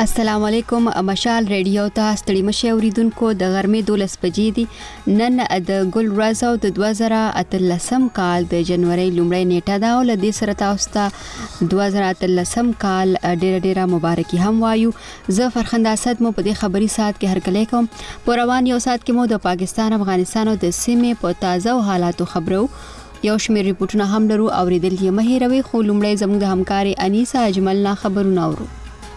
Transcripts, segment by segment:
السلام علیکم. مشال ریډیو ته ستړي مشه اوریدونکو، د غرمې 12 بجې دي. نن د ګل ورځ او د 2013 کال د جنوري لومړۍ نیټه ده او له دې سره تاسو ته 2013 کال ډیره مبارکي هم وایو. زه فرخنده اسد مو په دې خبري ساعت کې هرکلی کوم. په روان یو ساعت کې مو د پاکستان، افغانستان او د سیمې په تازه حالاتو خبرو یو شمېر ریپورتونه هم لرو. اوریدل یې مه هیروئ، خو لومړی زموږ د همکاري انیسا اجمل نه خبرونه اورو.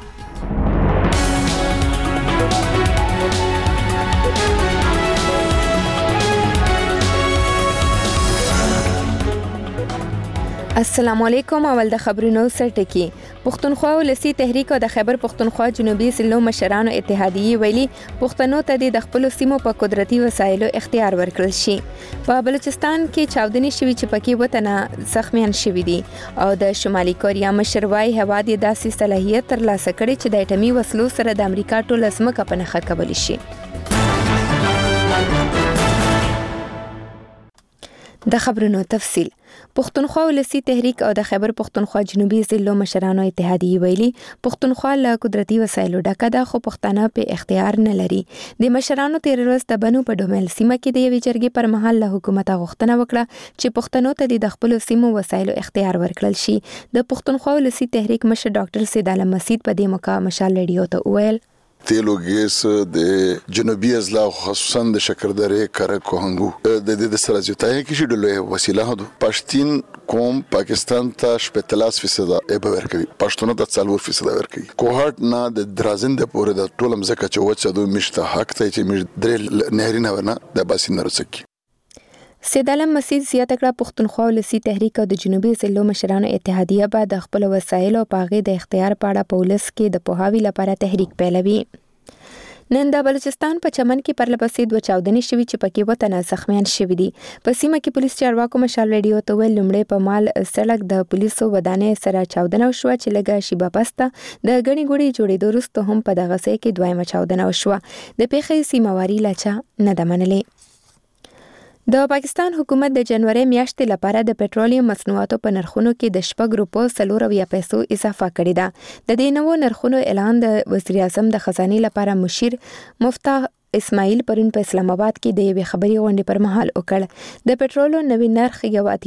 السلام علیکم. اول د خبرونو سرټکی. پښتونخوا ولسی تحریک او د خیبر پښتونخوا جنوبي سلو مشرانو اتحادیه ویلي پښتنو ته د خپل سیمو په قدرتي وسایلو اختیار ورکړل شي. په بلوچستان کې چاودنې شوې چې پکې وطن زخمیان شوي دي او د شمالي کوریا مشر وايي هواد یې داسې صلاحیت ترلاسه کړي چې د اټومي وسلو سره د امریکا ټوله ځمکه په نښه کولی شي. د خبرونو تفصیل. پښتونخوا ولسی تحریک او د خیبر پښتونخوا جنوبي ضلعو مشرانو اتحادیه ویلي پښتونخوا له قدرتي وسایلو ډکه ده، خو پښتانه په اختیار نه لري. د مشرانو تیر ورځ د بنو په ډومل سیمه کې د یوې جرګې پر مهال له حکومت غوښتنه وکړه چې پښتنو ته د خپل سیمو وسایلو اختیار ورکړل شي. د پښتونخوا ولسی تحریک مشر ډاکټر سید عالم مسید په دې موقع مشال ریډیو ته وویل تیلو ګیس د جنوبي اضلاع خصوصا د شکردرې کرک کوهنګو د دې سره جوړای کی شي د وسیله هدو پښتين قوم پاکستان ته 15% به ورکوي، پښتون ته 4% ورکوي. کوهات نه د درازند پورې د ټولم زکه چې وڅ د مشته حق ته چې مش درې نهرینه ورنه د باسین رسکی. سید عالم مسید زیاته کړه پښتونخوا ولسی تحریک او د جنوبي ضلعو مشرانو اتحادیه به د خپل وسایل او پاغې د اختیار په اړه په ولس کې د پوهاوي لپاره تحریک پیلوي. نن د بلوچستان په چمن کې پرلپسې 2 چاودنې شوې چې پکې وطن زخمیان شوي دي. په سیمه کې پولیس چارواکو مشال ریډیو ته ویل لومړی په مال سړک د پولیسو ودانې سره چاودنه وشوه چې لږه شیبه پسته د غني ګوړي جوړېدو وروسته هم په دغه ځای کې دویمه چاودنه وشوه. د پیښې سیمواري لچا نه ده منلې. د پاکستان حکومت د جنوري میاشتې لپاره د پټرولیم مصنوعاتو په نرخونو کې د 4.4 پیسو اضافه کړې ده. د دې نوو نرخونو اعلان د وزیر اعظم د خزانه لپاره مشیر مفتاح اسماعیل پرون په اسلام آباد کې د یوې خبري غونډې پر مهال وکړ. د پټرولو نوی نرخ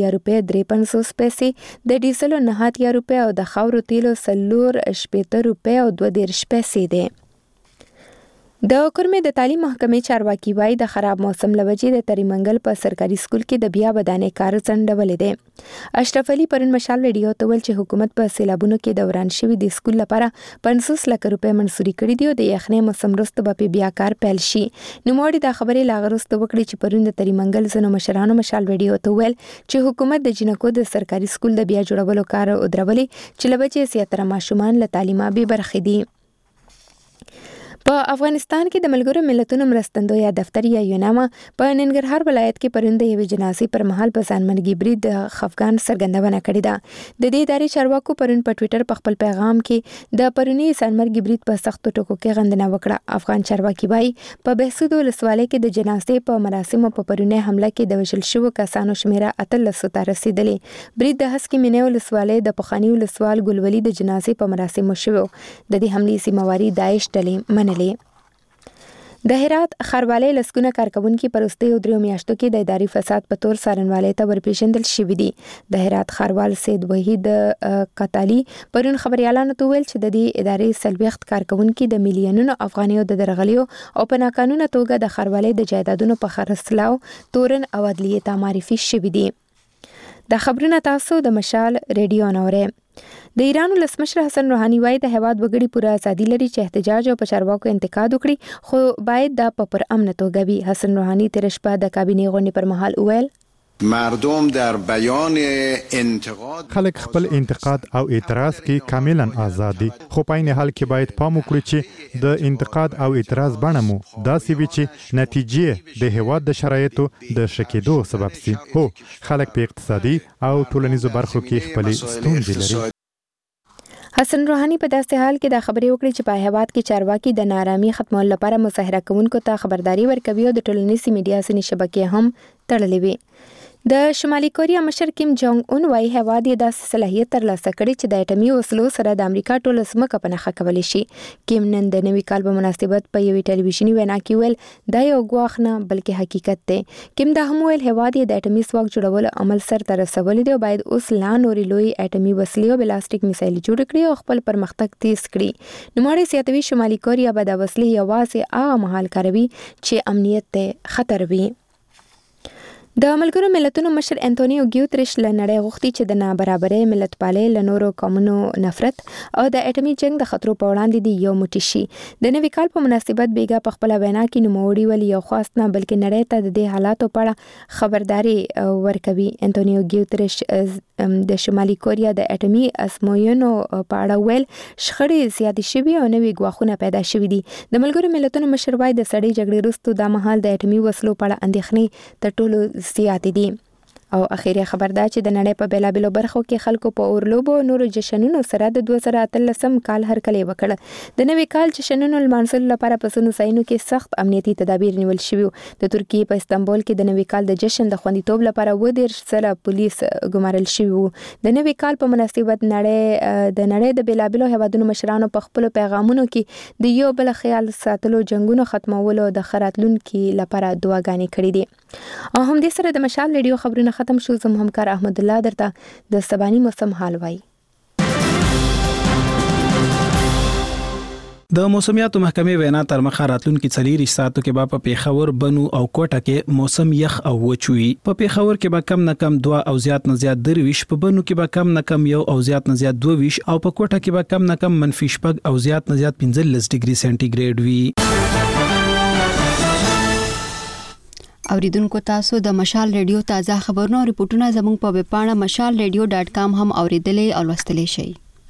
80 پیسې، د ډیزلو 90 روپۍ او د خاورو تیلو 40 روپۍ او 22 پیسې دي. د کورمې د تعلیم محکمې چارواکي وایي د خراب موسم لوجې د تریمنګل په سرکاري سکول کې د بیا ودانې کار ځنډولې دی. اشرف علي پرون مشال ریډیو ته ویل چې حکومت په سیلابونو کې د وران شوي د سکول لپاره 500 لک روپۍ منسوري کړي دي او د یخنۍ موسم وروسته به بیا کار پیل شي. نوموړي دا خبرې لا وروسته وکړې چې پرون د تریمنګل ځینو مشرانو مشال ریډیو ته ویل چې حکومت د جنکو د سرکاري سکول د بیا جوړولو کار ودرولې چې لوجې زیاتره ماشومان له تعلیمه بې برخې دي. په افغانستان کې د ملګرو ملتونو مرستندویه دفتر یا یوناما په ننګرهار ولایت کې پرون د یوې جنازې پر مهال په ځانمرګي برید د خفګان څرګندونه کړې ده. د دې ادارې چارواکو پرون په ټوئیټر په خپل پیغام کې د پرونی ځانمرګي برید په سختو ټکو کې غندنه وکړه. افغان چارواکي وایي په بهسود ولسوالۍ کې د جنازې په مراسمو په پرونی حمله کې د وژل شوو کسانو شمیره 13 ته رسیدلې. برید د هسکې مینې ولسوالۍ د پخواني ولسوال ګلولي د جنازې په مراسمو شوو. د دې حملې ذمہواري داعش ډلې منلې. د هرات ښاروالۍ لسګونه کارکوونکي په وروستیو 3 میاشتو کې د اداري فساد په تور څارنوالۍ ته ورپېژندل شوي دي. د هرات ښاروال سید وحید قتالي پرون خبريالانو ته ویل چې د دې ادارې 40 کارکوونکي د میلیونونو افغانیو د درغلیو او په ناقانونه توګه د ښاروالۍ د جایدادونو په خرڅلاو، تورن او عدلیې ته معرفي شوي دي. د خبرونه تاسو د مشال ریډیو نورې. د ایران ولسمشر حسن روحاني وايي د هیواد وګړي پوره ازادي لري چې احتجاج او په چارواکو انتقاد وکړي، خو باید دا په پرامن توګه وي. حسن روحاني تیر شپه د کابینې غونډې پر مهال وویل مردم در بیان انتقاد خلک خپل انتقاد او اعتراض کې کاملا آزاد دي، خو په عین حال کې باید پام وکړي چې د انتقاد او اعتراض بڼه مو داسې وي چې نتیجې د هیواد د شرایطو د شکېدو سبب شي. هو خلک په اقتصادي او ټولنیزو برخو کې خپل ستونزې لري. حسن روحاني په داسې حال کې دا خبرې وکړې چې په هیواد کې چارواکي د نارامي ختمولو لپاره مظاهره کوونکو ته خبرداري ورکوي او د ټولنیزې میډیا ځینې شبکې هم تړلې وي. د شمالي کوریا مشر کیم جونګ اون وايي هیواد یې د صلاحیت ترلاسه کړی چې د اټومي وسلو سره د امریکا ټول ځمکه په نښه کولی شي. کیم نن د نوي کال په مناسبت په یوې ټلویزیوني وینا کې ویل دا یو ګواښ نه بلکې حقیقت دی. کیم دا هم ویل هیواد یې د اټومي ځواک جوړولو عمل سرته رسولی دی او باید اوس لا نورې لوی اټومي وسلې او بلاستیک میسایل جوړ کړي او خپل پرمختګ تیز کړي. نوموړی زیاتوي شمالي کوریا به د وسلې یوازې هغه مهال کاروي چې امنیت ته خطر وي. د ملګرو ملتونو مشر انټونیو ګیوتریش له نړۍ غوښتي چې د نابرابرۍ ملتپالۍ له نورو قومونو نفرت او د اټومي جنگ د خطرو په وړاندې دی یو موټی شي. د نوي کال په مناسبت بیګا په خپل وینا کې نوموړي ویل یو خاص نه بلکې نړۍ ته د دې حالاتو په اړه خبرداري ورکوي. انټونیو ګیوتریش د شمالي کوریا د اټومي ازموینو په اړه ویل شخړې زیاتې شوي او نوي ګواښونه پیدا شوي دي. د ملګرو ملتونو مشر وايي د سړې جګړې وروسته دا مهال د اټومي وسلو په اړه اندېښنې تر ټولو زیاتې دي. او اخیری خبر دا چې د نړۍ په بیلابیلو برخو کې خلکو په اورلوبو نورو جشنونو سره د 2013 کال هرکلی وکړ. د نوي کال جشنونو لمانځلو لپاره په ځینو ځایونو کې سخت امنیتي تدابیر نیول شوي. د ترکیې په استانبول کې د نوي کال د جشن د خوندیتوب لپاره 20 سره پولیس ګمارل شوي وو. د نوي کال په مناسبت نړۍ د بیلابیلو هیوادونو مشرانو په خپل پیغامونو کې د یو بل خیال ساتلو، جنگونو ختمولو او د خراتلونکو لپاره دعاګانې کړې دي. او هم دې سره د مشال ریډیو خبرونه ختم شو. زم همکار احمد الله درته د سباني موسم حال وای. د موسمیاتو محکمې وینا تر مخه راتلونکي 4 ساعتو کې په پیښور، بنو او کوټه کې موسم یخ او وچوي. په پیښور کې به کم نه کم 2 او زیات نه زیات 23، په بنو کې به کم نه کم 1 او زیات نه زیات 22 او په کوټه کې به کم نه کم -6 او زیات نه زیات 15 ډیګري سنټیګریډ وي. اوریدونکو تاسو د مشال ریډیو تازه خبرونه او ریپورتونه زموږ په ویب پاڼه mashalradio.com هم اوریدلې او لوستلې شئ.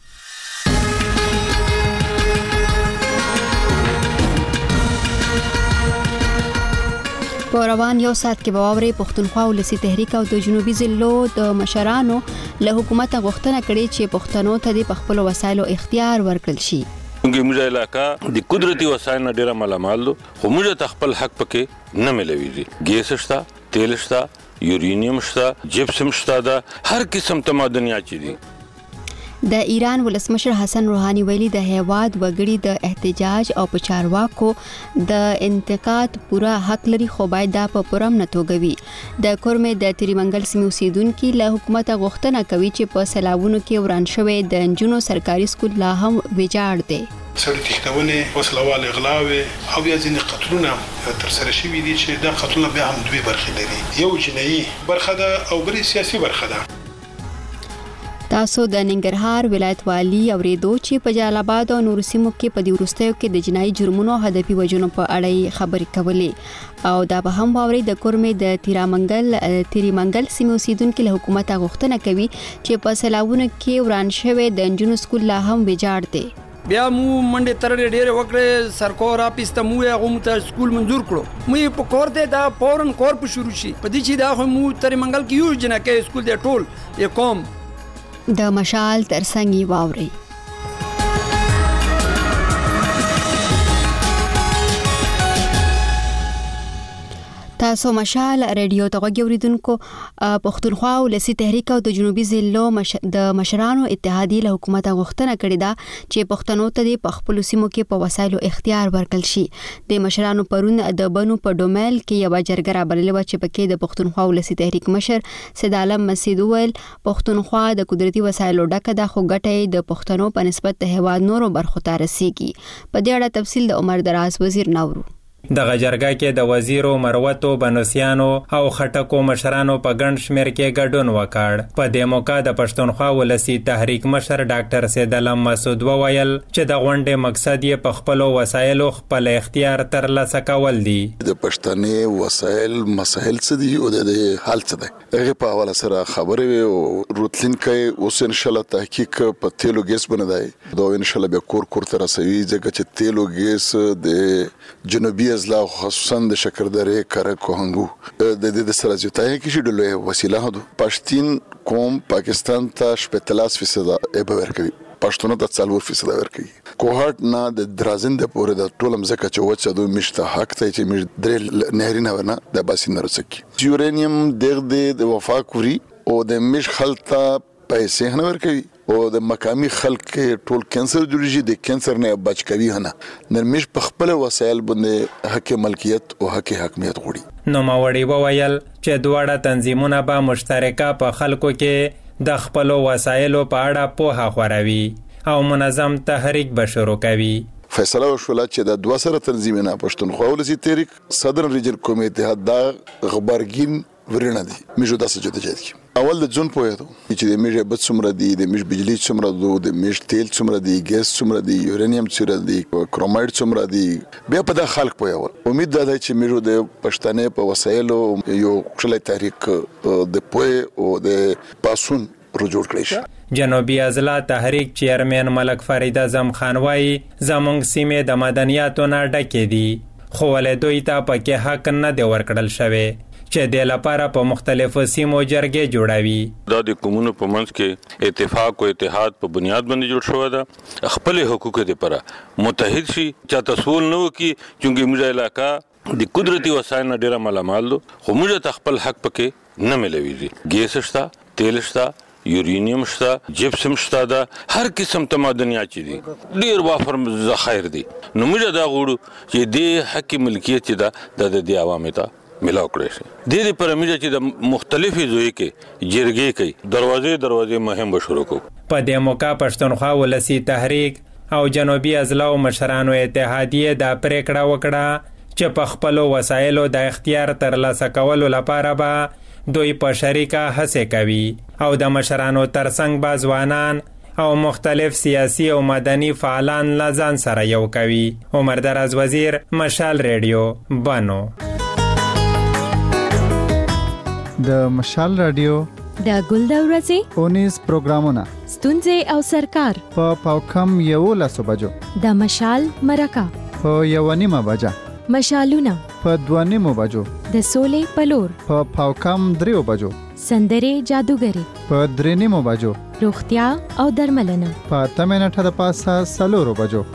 په روان یو ساعت کې باوري پښتونخوا ولسی تحریک او د جنوبي ضلعو د مشرانو له حکومت غوښتنه کړې چې پښتنو ته د خپل وسایلو اختیار ورکړل شي. موږ علاقہ د قدرتي وسایل نه ډیره مالامال دو، خو موږ ته خپل حق پکې نه ملوي. ګیس شته، تیل شته، یورینیم شته، جپسم شته، دا هر قسم ته معدنیات دي. د ایران ولسمشر حسن روحاني ویلي د هیواد وګړي د احتجاج او په چارواکو د انتقاد پورا حق لري، خو باید دا په پرم نه توګوي. د کورمې د تریمنګل سیمې اوسیدونکو له حکومت غوښتنه کوي چې په سیلابونو کې وران شوی د نجونو سرکاري سکول لا هم ویجاړ دی. سړي تښتونې، وسلوال اغلاوي او بیا ځینې قتلونه تر سره شوي دي چې دا قتلونه بیا هم دوی برخې لري. یو جنایي برخه ده او بلې سیاسي برخه ده. تاسو د ننګرهار ولایت والی اوریدو چې په جلال آباد او نور سیمو کې په دې وروستیو کې د جنایي جرمونو هدفي وژنو په اړه خبرې کولې او دا به هم باوري د کورمې د تریمنګل سیمې اوسیدونکو له حکومت غوښتنه کوي چې په سیلابونو کې وران شوی د نجونو سکول لا هم ویجاړ دی. بیا مو منډه ترې ډېر وکړې، سرکور اپیس ته مو هغه ته سکول منظور کړو. مو په کور ته دا فورن کور په شروع شي په دې چې دا خو مو تریمنګل کې یو جنکه سکول دی ټول یې کوم د مشال ترڅنګ واوري. تاسو مشال ریډیو ته غوږی اوریدونکو. پښتونخوا ولسی تحریک او د جنوبي ضلعو د مشرانو اتحادیې له حکومت غوښتنه کړې ده چې پښتنو ته په خپل سیمو کې په وسایلو اختیار ورکړل شي. د مشرانو پرون د بنو په ډومل کې یو جرګه رابللې و چې پکې د پښتونخوا ولسی تحریک مشر سید عالم مسعود ویل پښتونخوا د قدرتي وسایلو ډکه ده، خو ګټه د پښتنو په نسبت د هیواد نورو برخو ته رسیږي. په دې اړه تفصیل د عمر دراز وزیر نورو. د غجرګه کې د وزیرو مروتو بنوسیانو او خټکو مشرانو په ګڼ شمیر کې ګډون وکړ. په دې موقع د پښتونخوا ولسی تحریک مشر ډاکټر سید علم مسعود وویل چې د غونډې مقصد یې په خپل وسایلو خپل اختیار ترلاسه کول دي. د پښتنې وسایل مسایل څه دي او د حل څه دی هغه په حواله سره خبرې وي او روتلینکې اوس ان شاء الله تحقیق په تیلو ګیس باندې دی. دا ان شاء الله به کور تر رسوي ځکه چې تیلو ګیس د جنوبي ازلا خصوصا د شکردرې کرک کوهنګو د دې سره جوړای کی شي ډلې وسیله ده. پښتين قوم پاکستان ته 15% به ورکوي. پښتون ته 4% ورکړي کوهات نه د درازند پورې د ټولم زکه چې وڅ دوه مشته حق ته چې مش درې نهرینه ونه د باسین رسکی یورانیم د وفا کوي او د مش خلطه پیسې نه ورکړي او د مقامی خلک ټول کینسر جوړیږي د کینسر نه بچ کوي نه نرمش په خپل وسایل باندې حق ملکیت او حق حاکمیت غوړي نو ماوړي وویل چې دواړه تنظیمونه به مشترکه په خلکو کې د خپل وسایلو په اړه پوهه خوروي او منظم تحریک به شروع کوي فیصله وشوله چې د 2 سره تنظیمونه پښتونخوا ولسی تحریک صدرن ریجن کمیټه د خبرګین ورنه دي میجو داسې جوړه کی اول د ځون پوهه چې د میجه بد څومره دي د میج بجلی څومره دي د میج تیل څومره دي ګیس څومره دي یورانیم څومره دي کرومایډ څومره دي بیا په د خلک پوهه امید ده چې میجو د پښتنې په وسایلو یو خلک تحریک د پوهه او د پاسون رجوع کړی شي جنوبي اضلاع تحریک چیرمن ملک فرید اعظم خان وايي زمونږ سیمه د مدنیاتو نه ډکې دي خو ولې دوی ته پکې حق نه دی ورکړل شوی چې د لپاره په مختلفو سیمو جرګې جوړوي دا د کومونو په منځ کې اتفاق او اتحاد په بنیاد باندې جوړ شوی دا خپل حقوق لپاره متحد شي چې تاسو نو کې چې موږ علاقہ د قدرتي وسایل نه ډیره مالامال دو خو موږ خپل حق پکې نه ملويږي ګیس شته تیل شته یورانیم شته جپسم شته دا هر قسم ته معدنیات دي ډیر وافر ذخایر دي نو موږ دا غوړو چې د حق ملکیت دا د عوامو ته ملاو کړی شي د دې پرمیجه چې د مختلفي زوی کې جرګې کوي دروازې مهم شروع کو په دې موقع پښتونخوا ولسی تحریک او جنوبي اضلاع مشرانو اتحادیه د پریکړه وکړه چې په خپل وسایلو د اختیار ترلاسه کولو لپاره به دوی په شریکه هڅه کوي او د مشرانو ترڅنګ به ځوانان او مختلف سیاسی او مدني فعالان لزان سره یو کوي عمر دراز وزیر مشال ریډیو بانو د مشال رادیو د ګل د ورځې اونیز پروګرامونه ستونزې او سرکار په پاوکم 11 بجو د مشال مرکه په 1:30 بجه مشالونه په 2:30 بجو د سولې پلور په پاوکم 3 بجو سندرې جادوګری په 3:30 بجو روغتیا او درملنه په 8 منټه د پاسه 4 بجو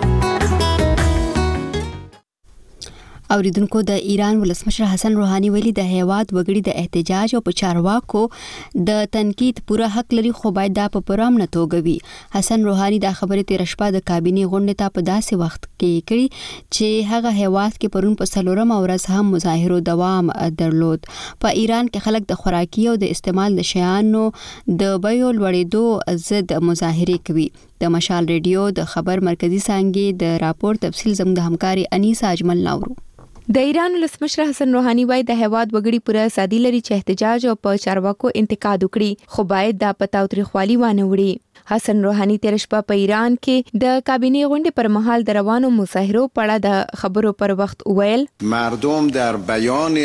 اوریدونکو د ایران ولسمشر حسن روحاني ویلي د هیواد وګړي د احتجاج او په چارواکو د تنقید پوره حق لري خو باید دا په پرام نه توګوي حسن روحاني دا خبره تیر شپه د کابینې غونډې ته په داسې وخت کې کړي چې هغه هیواد کې پرون په 4 ورځ هم مظاهرو دوام درلود په ایران کې خلک د خوراکي او د استعمال د شیانو د بیو لوړېدو ضد مظاهره کوي د مشال ریډیو د خبر مرکزی څنګه د راپور تفصیل زموږ د همکاري انیسا اجمل ناورو د ایران ولسمشر حسن روحاني وايي د هیواد وګړي پوره ازادي لري چې احتجاج او په چارواکو انتقاد وکړي خو باید دا په تاوتریخوالي وانه وړي حسن روحاني تیر شپه په ایران کې د کابینې غونډې پر مهال د روانو مظاهرو په اړه د خبرو پر وخت ویل مردم در بیان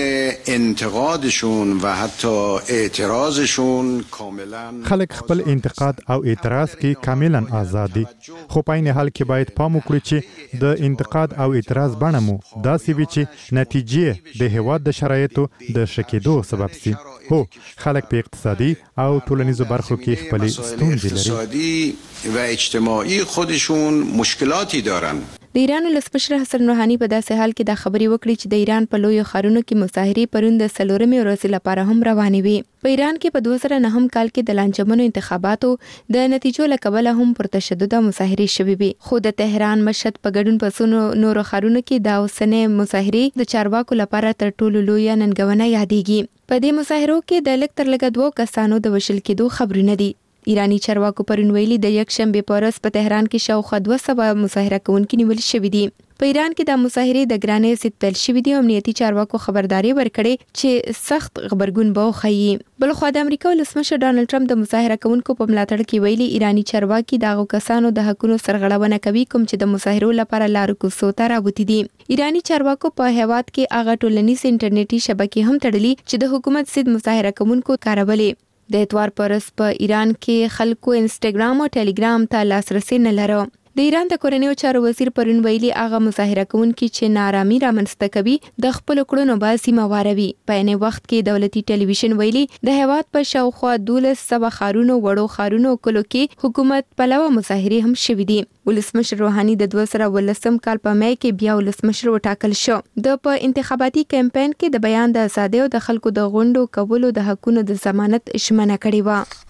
انتقادشون و حتی اعتراضشون کاملا خلک خپل انتقاد او اعتراض کې کاملا آزاد دي خو په عین حال کې باید پام وکړو چې د انتقاد او اعتراض بڼه مو داسې وي چې نتیجې د هیواد د شرایطو د شکېدو سبب شي هو خلک په اقتصادي او ټولنیزو برخو کې خپل ستونزې لري و اجتماعی خودشون مشکلاتی دارن د ایران ولسمشر حسن روحاني په داسې حال کې دا خبرې وکړي چې د ایران په لوی ښارونو کې مظاهرې پرون د 4 ورځې لپاره هم روانې وي په ایران کې په 2009 کال کې د لانجمنو انتخاباتو د نتیجو لکبله هم پر تشدد مظاهرې شوې وي خو د تهران مشهد په ګډون په نورو ښارونو کې دا اوسنۍ مظاهرې د چارواکو لپاره تر ټولو لوی ننګونه یادېږي په دې مظاهرو کې د لږ تر لږه 2 کسانو د وژل کېدو خبرونه دي ایرانی چارواکو پرون ویلي د یک شنبه په ورځ په تهران کې شاوخوا 200 مظاهره کوونکي نیول شوي دي په ایران کې د مظاهرې د ګرانۍ ضد پیل شوي دي او امنیتي چارواکو خبرداري ورکړې چې سخت غبرګون به وښیي بلخوا د امریکا ولسمشر ډانلډ ټرمپ د مظاهره کوونکو په ملاتړ کې ویلي ایرانی چارواکي دغه کسانو د حقونو سرغړونه کوي کوم چې د مظاهرو لپاره لارو کوڅو ته راوتي دي ایرانی چارواکو په هیواد کې هغه ټولنیز انټرنیټي شبکې هم تړلي چې د حکومت ضد مظاهره کوونکو کارولې د اتوار پر ورځ په ایران کې خلکو انسټاګرام او ټلګرام ته لاسرسي نه لرو د ایران د کورنیو چارو وزیر پرون ویلي هغه مظاهره کوونکي چې نارامي رامنځته کوي د خپل کړنو باندې سیمه واروي. په یوه وخت کې دولتي ټلویزیون ویلي د هیواد په شاوخوا 1200 خارونو وړو خارونو کلو کې حکومت پلوه مظاهره هم شوې دي. ولسمشر روحاني د 2019 کال په مې کې بیا ولسمشر وټاکل شو. د په انتخاباتي کمپاین کې د بیان د آزادۍ او د خلکو د غونډو کولو د حقونو د ضمانت ژمنه کړې و.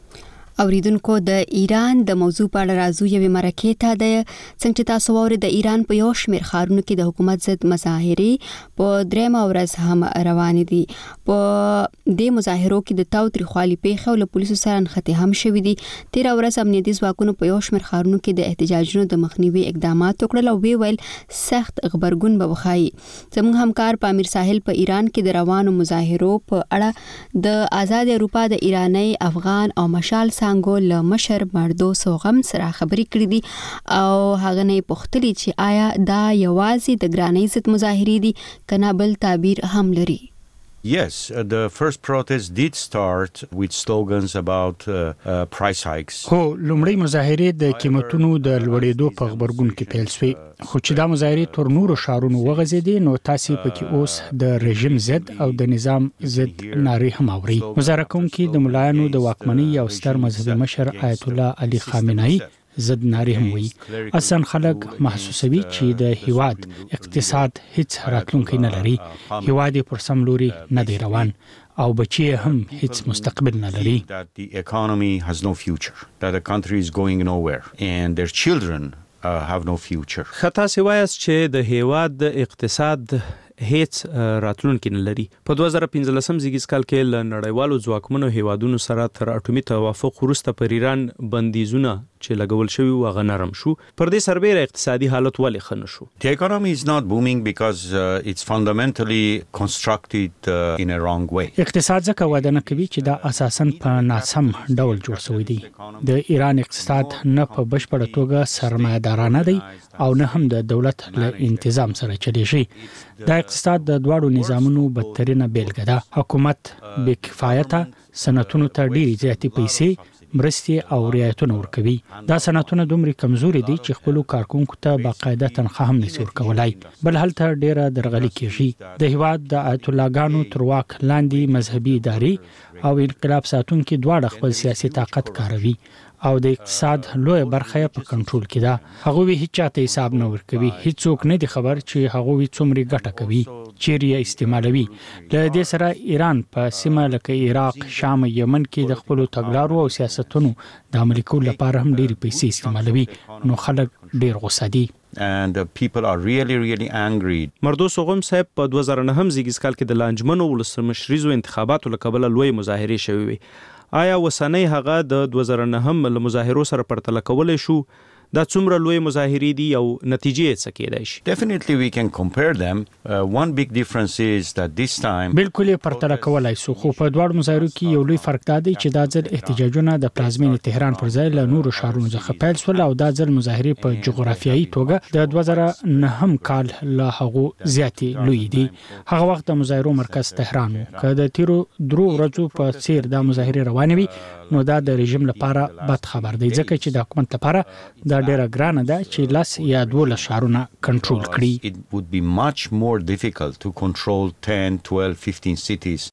اوریدونکو د ایران د موضوع په اړه راځو یوې مرکې ته. د څنګه تاسو ووري د ایران په یو شمېر ښارونو کې د حکومت ضد مظاهرې په درېمه ورځ هم روانې دي. په دې مظاهرو کې د تاوتریخوالي پیښې او له پولیسو سره نښتې هم شوې دي. تېره ورځ امنیتي ځواکونو په یو شمېر ښارونو کې د احتجاجونو د مخنیوي اقدامات وکړل او ویل سخت غبرګون به وښایي. زموږ همکار په امیر ساحل په ایران کې د روانو مظاهرو په اړه د آزاد اروپا د ایرانی افغان او مشال له مشر مردو سوغم سره خبرې کړې دي او هغه نه پوښتلي چې آیا دا یوازې د ګرانۍ ضد مظاهرې دي کنه بل تعبیر هم لري. Yes, the first protest did start with slogans about price hikes. هو لومړی مظاهرې د قیمتونو د لوړېدو په خبرګون کې پیل شوې. خو چې دا مظاهرې تر نورو شهرونو وغځېدې نو تاسو پکې اوس د رژیم ضد او د نظام ضد نارې هم اوري. مظاهره کوونکي د ملایانو د واکمنۍ او ستر مذهبي مشر آیت الله علي خامنه‌ای ضد نارې هم وي. اصلا خلک محسوسوي چې د هیواد اقتصاد هیڅ راتلونکی نه لري. هیواد پر سم لوري نه دی روان او بچي هم هیڅ مستقبل نه لري. That the economy has no future. That the country is going nowhere and their children have no future. خطا سوایس چې د هیواد د اقتصاد هیڅ راتلونکي نه لري. په 2015 زیږیز کال کې له نړیوالو ځواکمنو هیوادونو سره تر اټومي توافق وروسته پر ایران بندیزونه چې لګول شوی و غو نرم شو. پر دې سربېره اقتصادي حالت ولې ښه نه شو؟ The economy is not booming because it's fundamentally constructed in a wrong way. اقتصاد ځکه وده نه کوي چې دا اساساً په ناسم ډول جوړ شوی دی. د ایران اقتصاد نه په بشپړه توګه سرمایه‌دارانه دی او نه هم د دولت له انتظام سره چلیږي. دا اقتصاد د دواړو نظامونو بدترینه بیلګه ده. حکومت بې کفایته صنعتونو ته ډېرې زیاتې پیسې مرستې او رعایتونه ورکوي. دا صنعتونه دومره کمزوري دي چې خپل کارکونکو ته باقاعده تنخواه هم نشي ورکولای. بل هلته ډیره درغلي کیږي. د هیواد د آیت الله ګانو تر واک لاندې مذهبي ادارې او انقلاب ساتونکو دواړه خپل سیاسي طاقت کاروي او د اقتصاد لوی برخه په کنټرول کې ده. هغه هیڅ چاته حساب نه ورکوي. هیڅوک نه دی خبر چې هغه څومره ګټه کوي، چیرې استعمالوي. له دې سره ایران په سیمه لکه عراق، شام، یمن کې د خپل تګلارو او سیاستونو د عملي کولو لپاره هم ډېری پیسې استعمالوي. نو خلک ډېر غوسه دي. And people are really angry. مردو سوغم صاحب په 2009 زیږیز کال کې د لانجمنو ولسمشریزو انتخاباتو لکبله لوی مظاهره شوې وي. آیا وسنۍ هغه د 2009 له مظاهرو سره پرتله کولای شو؟ دا څومره لوی مظاهرې دي او نتیجې څه کېدای شي؟ Definitely we can compare them. One big difference is that this time بالکل پرتله کولای شو. خو په دواړو مظاهرو کې یو لوی فرق دی چې دا ځل احتجاجونه د پلازمینې تهران پر ځای له نورو ښارونو څخه پیل شول او دا ځل مظاهرې په جغرافیایي توګه د 2009 کال له هغو زیاتې لوی دي. هغه وخت د مظاهرو مرکز تهران و. که د تیرو درو ورځو په څیر د مظاهرې روانې وي نو دا د رژیم لپاره بد خبر دی، ځکه چې د حکومت لپاره دا ډیره ګرانه ده چې لاس یا 12 ښارونه کنټرول کړي. It would be much more difficult to control 10, 12, 15 cities.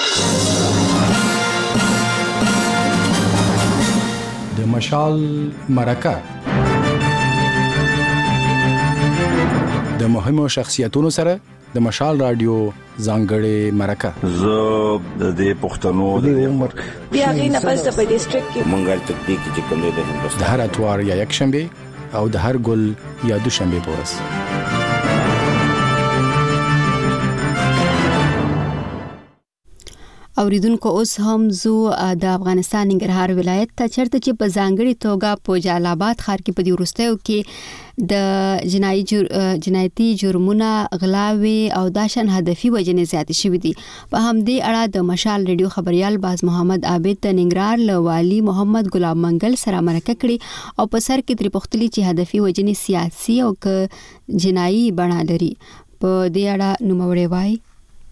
د مشال مرکه د مهمو شخصیتونو سره د مشال رادیو ځانګړې مرکه. زه د دې پښتنو د عمر بیا غي نه پس په ډیسټریکټ کې منګل تکتیک چې کوم دی د هندوستان د هر اتوار یا یک شنبه او د هر ګل یا دوشنبه په ورځ. اوریدونکو اوس هم زو د افغانستان ننګرهار ولایت ته چرته چې په ځانګړي توګه په جلال آباد ښار کې په دې وروستیو کې د جنایتي جرمونه، غلاوي او داشن هدفي وجنې زیاتې شوې دي. په همدې اړه د مشال ریډیو خبريال باز محمد عابد د ننګرهار له والي محمد ګلاب منګل سره مرکه کړې او په سر کې تر پختلي چې هدفي وجنې سیاسي او جنایي بڼه لري. په دې اړه نوموړی وایي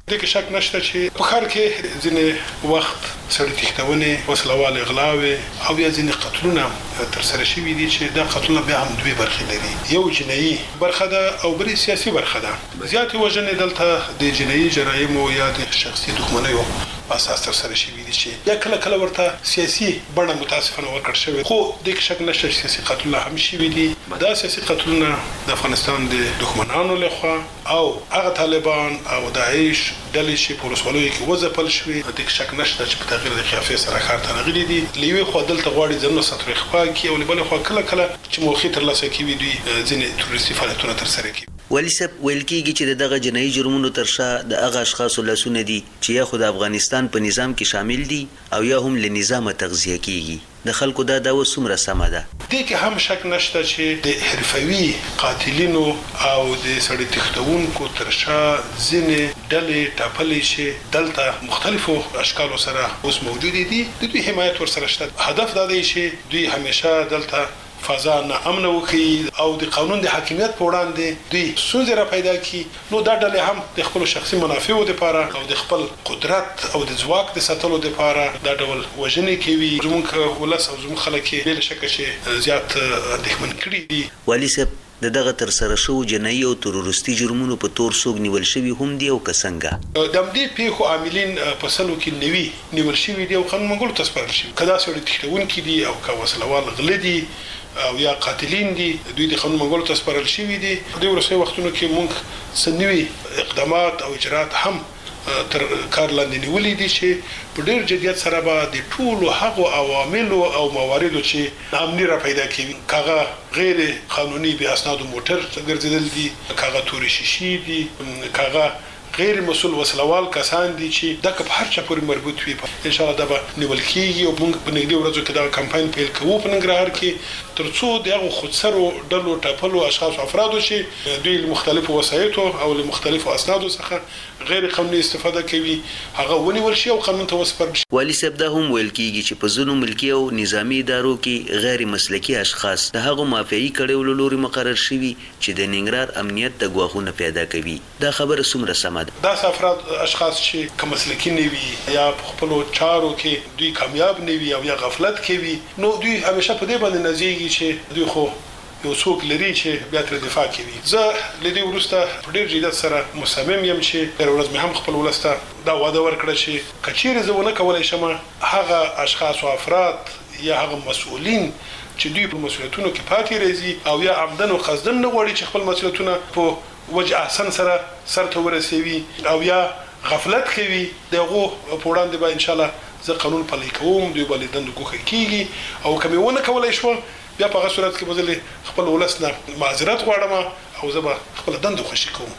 د کې شک نشته چې په خار کې ځینې وخت سړی تښتونه وسلوال اغلاوي او یا ځینې قتلونه تر سره شوي دي چې دا قتلونه بیا هم دوی برخې لري یو جنایي برخه ده او بلې سیاسي برخه ده زیاتې وژنې دلته د جنایي جرایمو یا د شخصي دښمنیو اساس تر سره شوي دي چې یا کله کله ورته سیاسي بڼه متاسفانه ورکړل شوې خو د کې شک نشته چې سیاسي قتلونه هم شوي دي دا سیاسي قتلونه د افغانستان د دښمنانو لخوا او هغه طالبان او داعش ډلې چې په ولسوالیو کې وځپل شوې د کې شک نشته چې په تغییر د قیافې سره کار ته راغلي دي لیوي خو دلته غواړي ځنه سطر خپا کې او بل خو کله کله چې موخې تر لاسه کوي دوی ځینې تروریستي فعالیتونه تر سره کوي ولی سب ویل کېږي چې دغه جنایي جرمونو تر شا د هغه اشخاصو لاسونه دي چې یا خو د افغانستان په نظام کې شامل دي او یا هم له نظامه تغذیه کېږي د خلکو دا دعوه څومره سمه ده دې کې هم شک نشته چې د حرفوي قاتلینو او د سړي تښتونکو تر شا ځینې ډلې ټاپلې چې دلته مختلفو اشکالو سره اوس موجود دي د دوی حمایت ورسره شته هدف دا دی چې دوی همیشه دلته فضا نه امن وکړي او د قانون د حاکمیت په وړاندې دوی ستونزې را پیدا کړي نو دا ډلې هم د خپل شخصي منافعو لپاره او د خپل قدرت او د ځواک د ساتلو لپاره دا ډول وژنې کوي زموږ ولس او زموږ خلک بل شکه چې زیات اندېښمن کړي دي والي صاحب دغه تر سره شو جنایي او تروریستي جرمونو په تور څوک نیول شوی هم دی او کسنګه د دې پیښو عاملین په سلو کې نوي نیول شوی دی او قانون منګول تسپارل شوی کدا سړي تښتونکي دي او کا وسلوال غلي دي او یا قاتلین دي دوی د قانون منګول تسپارل شوی دي په دې ورسې وختونو کې موږ سنوي اقدامات او اجرات هم تر کار لاندې نیولې دي چې په ډېر جديت سره به د ټولو هغو عواملو او مواردو چې امنیت را پیدا کوي کاغه غیر قانوني به اسناد موټر ګرځیدل دي کاغه توري شیشي دي کاغه غیر مسؤل وسلوال کسان دي چې د کپ هر چا پورې مربوط وي ان شاء الله دا به نیول کیږي او موږ په نږدې ورځو کې دا کمپاین پیل کوو په ننګرهار کې ترڅو دغه خودسرو ډلو ټاپلو اشخاص افرادو چې دوی مختلفو وسایطو او مختلفو اسنادو څخه غیر قانوني استفاده کوي هغه ونیول شي او قانون ته وسپارل شي والي صاحب دا هم ویل کیږي چې په ځینو ملکي او نظامی ادارو کې غیر مسلکي اشخاص د هغه مافیایي کړهولو لوري مقرر شوي چې د ننګرهار امنیت د ګواښونه پیدا کوي دا خبره څومره سمه ده دا افراد اشخاص چې کوم مسلکي نیوي یا په خپل چارو کې دوی کامیاب نیوي او یا غفلت کوي نو دوی همیشه په دې باندې نزيږي چې دوی خو یو څوک لري چې بیا تر دفاع کوي زه لدی ورسته په ډیر جديت سره مصمم یم چې هر ورځ مې هم خپل ولسته دا وعده ورکړه چې کچېره زونه کولای شم هغه اشخاص او افراد یا هغه مسؤلین چې دوی په مسؤلیتونو کې پاتې راځي او یا عمدن او قصدن نه غواړي چې خپل مسؤلیتونه په وجه احسن سره سرته ورسوي او یا غفلت کوي دغه په وړاندې به ان شاء الله زه قانون پلي کوم دوی بل دند کوخه کیږي او کومونه کولای شو بیا په هغه صورت کې بزله خپل ولسنه معذرت غواړم او زه به خپل دند خوشی کوم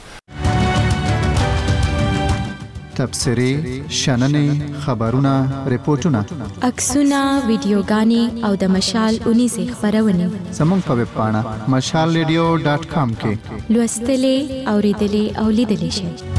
تبصري شننې خبرونه ریپورتونه عکسونه ویډیوګانې او د مشال 19 خبرونه زموږ په ویب پاڼه mashalradio.com کې لوستلې اوریدلې او لیدلې شئ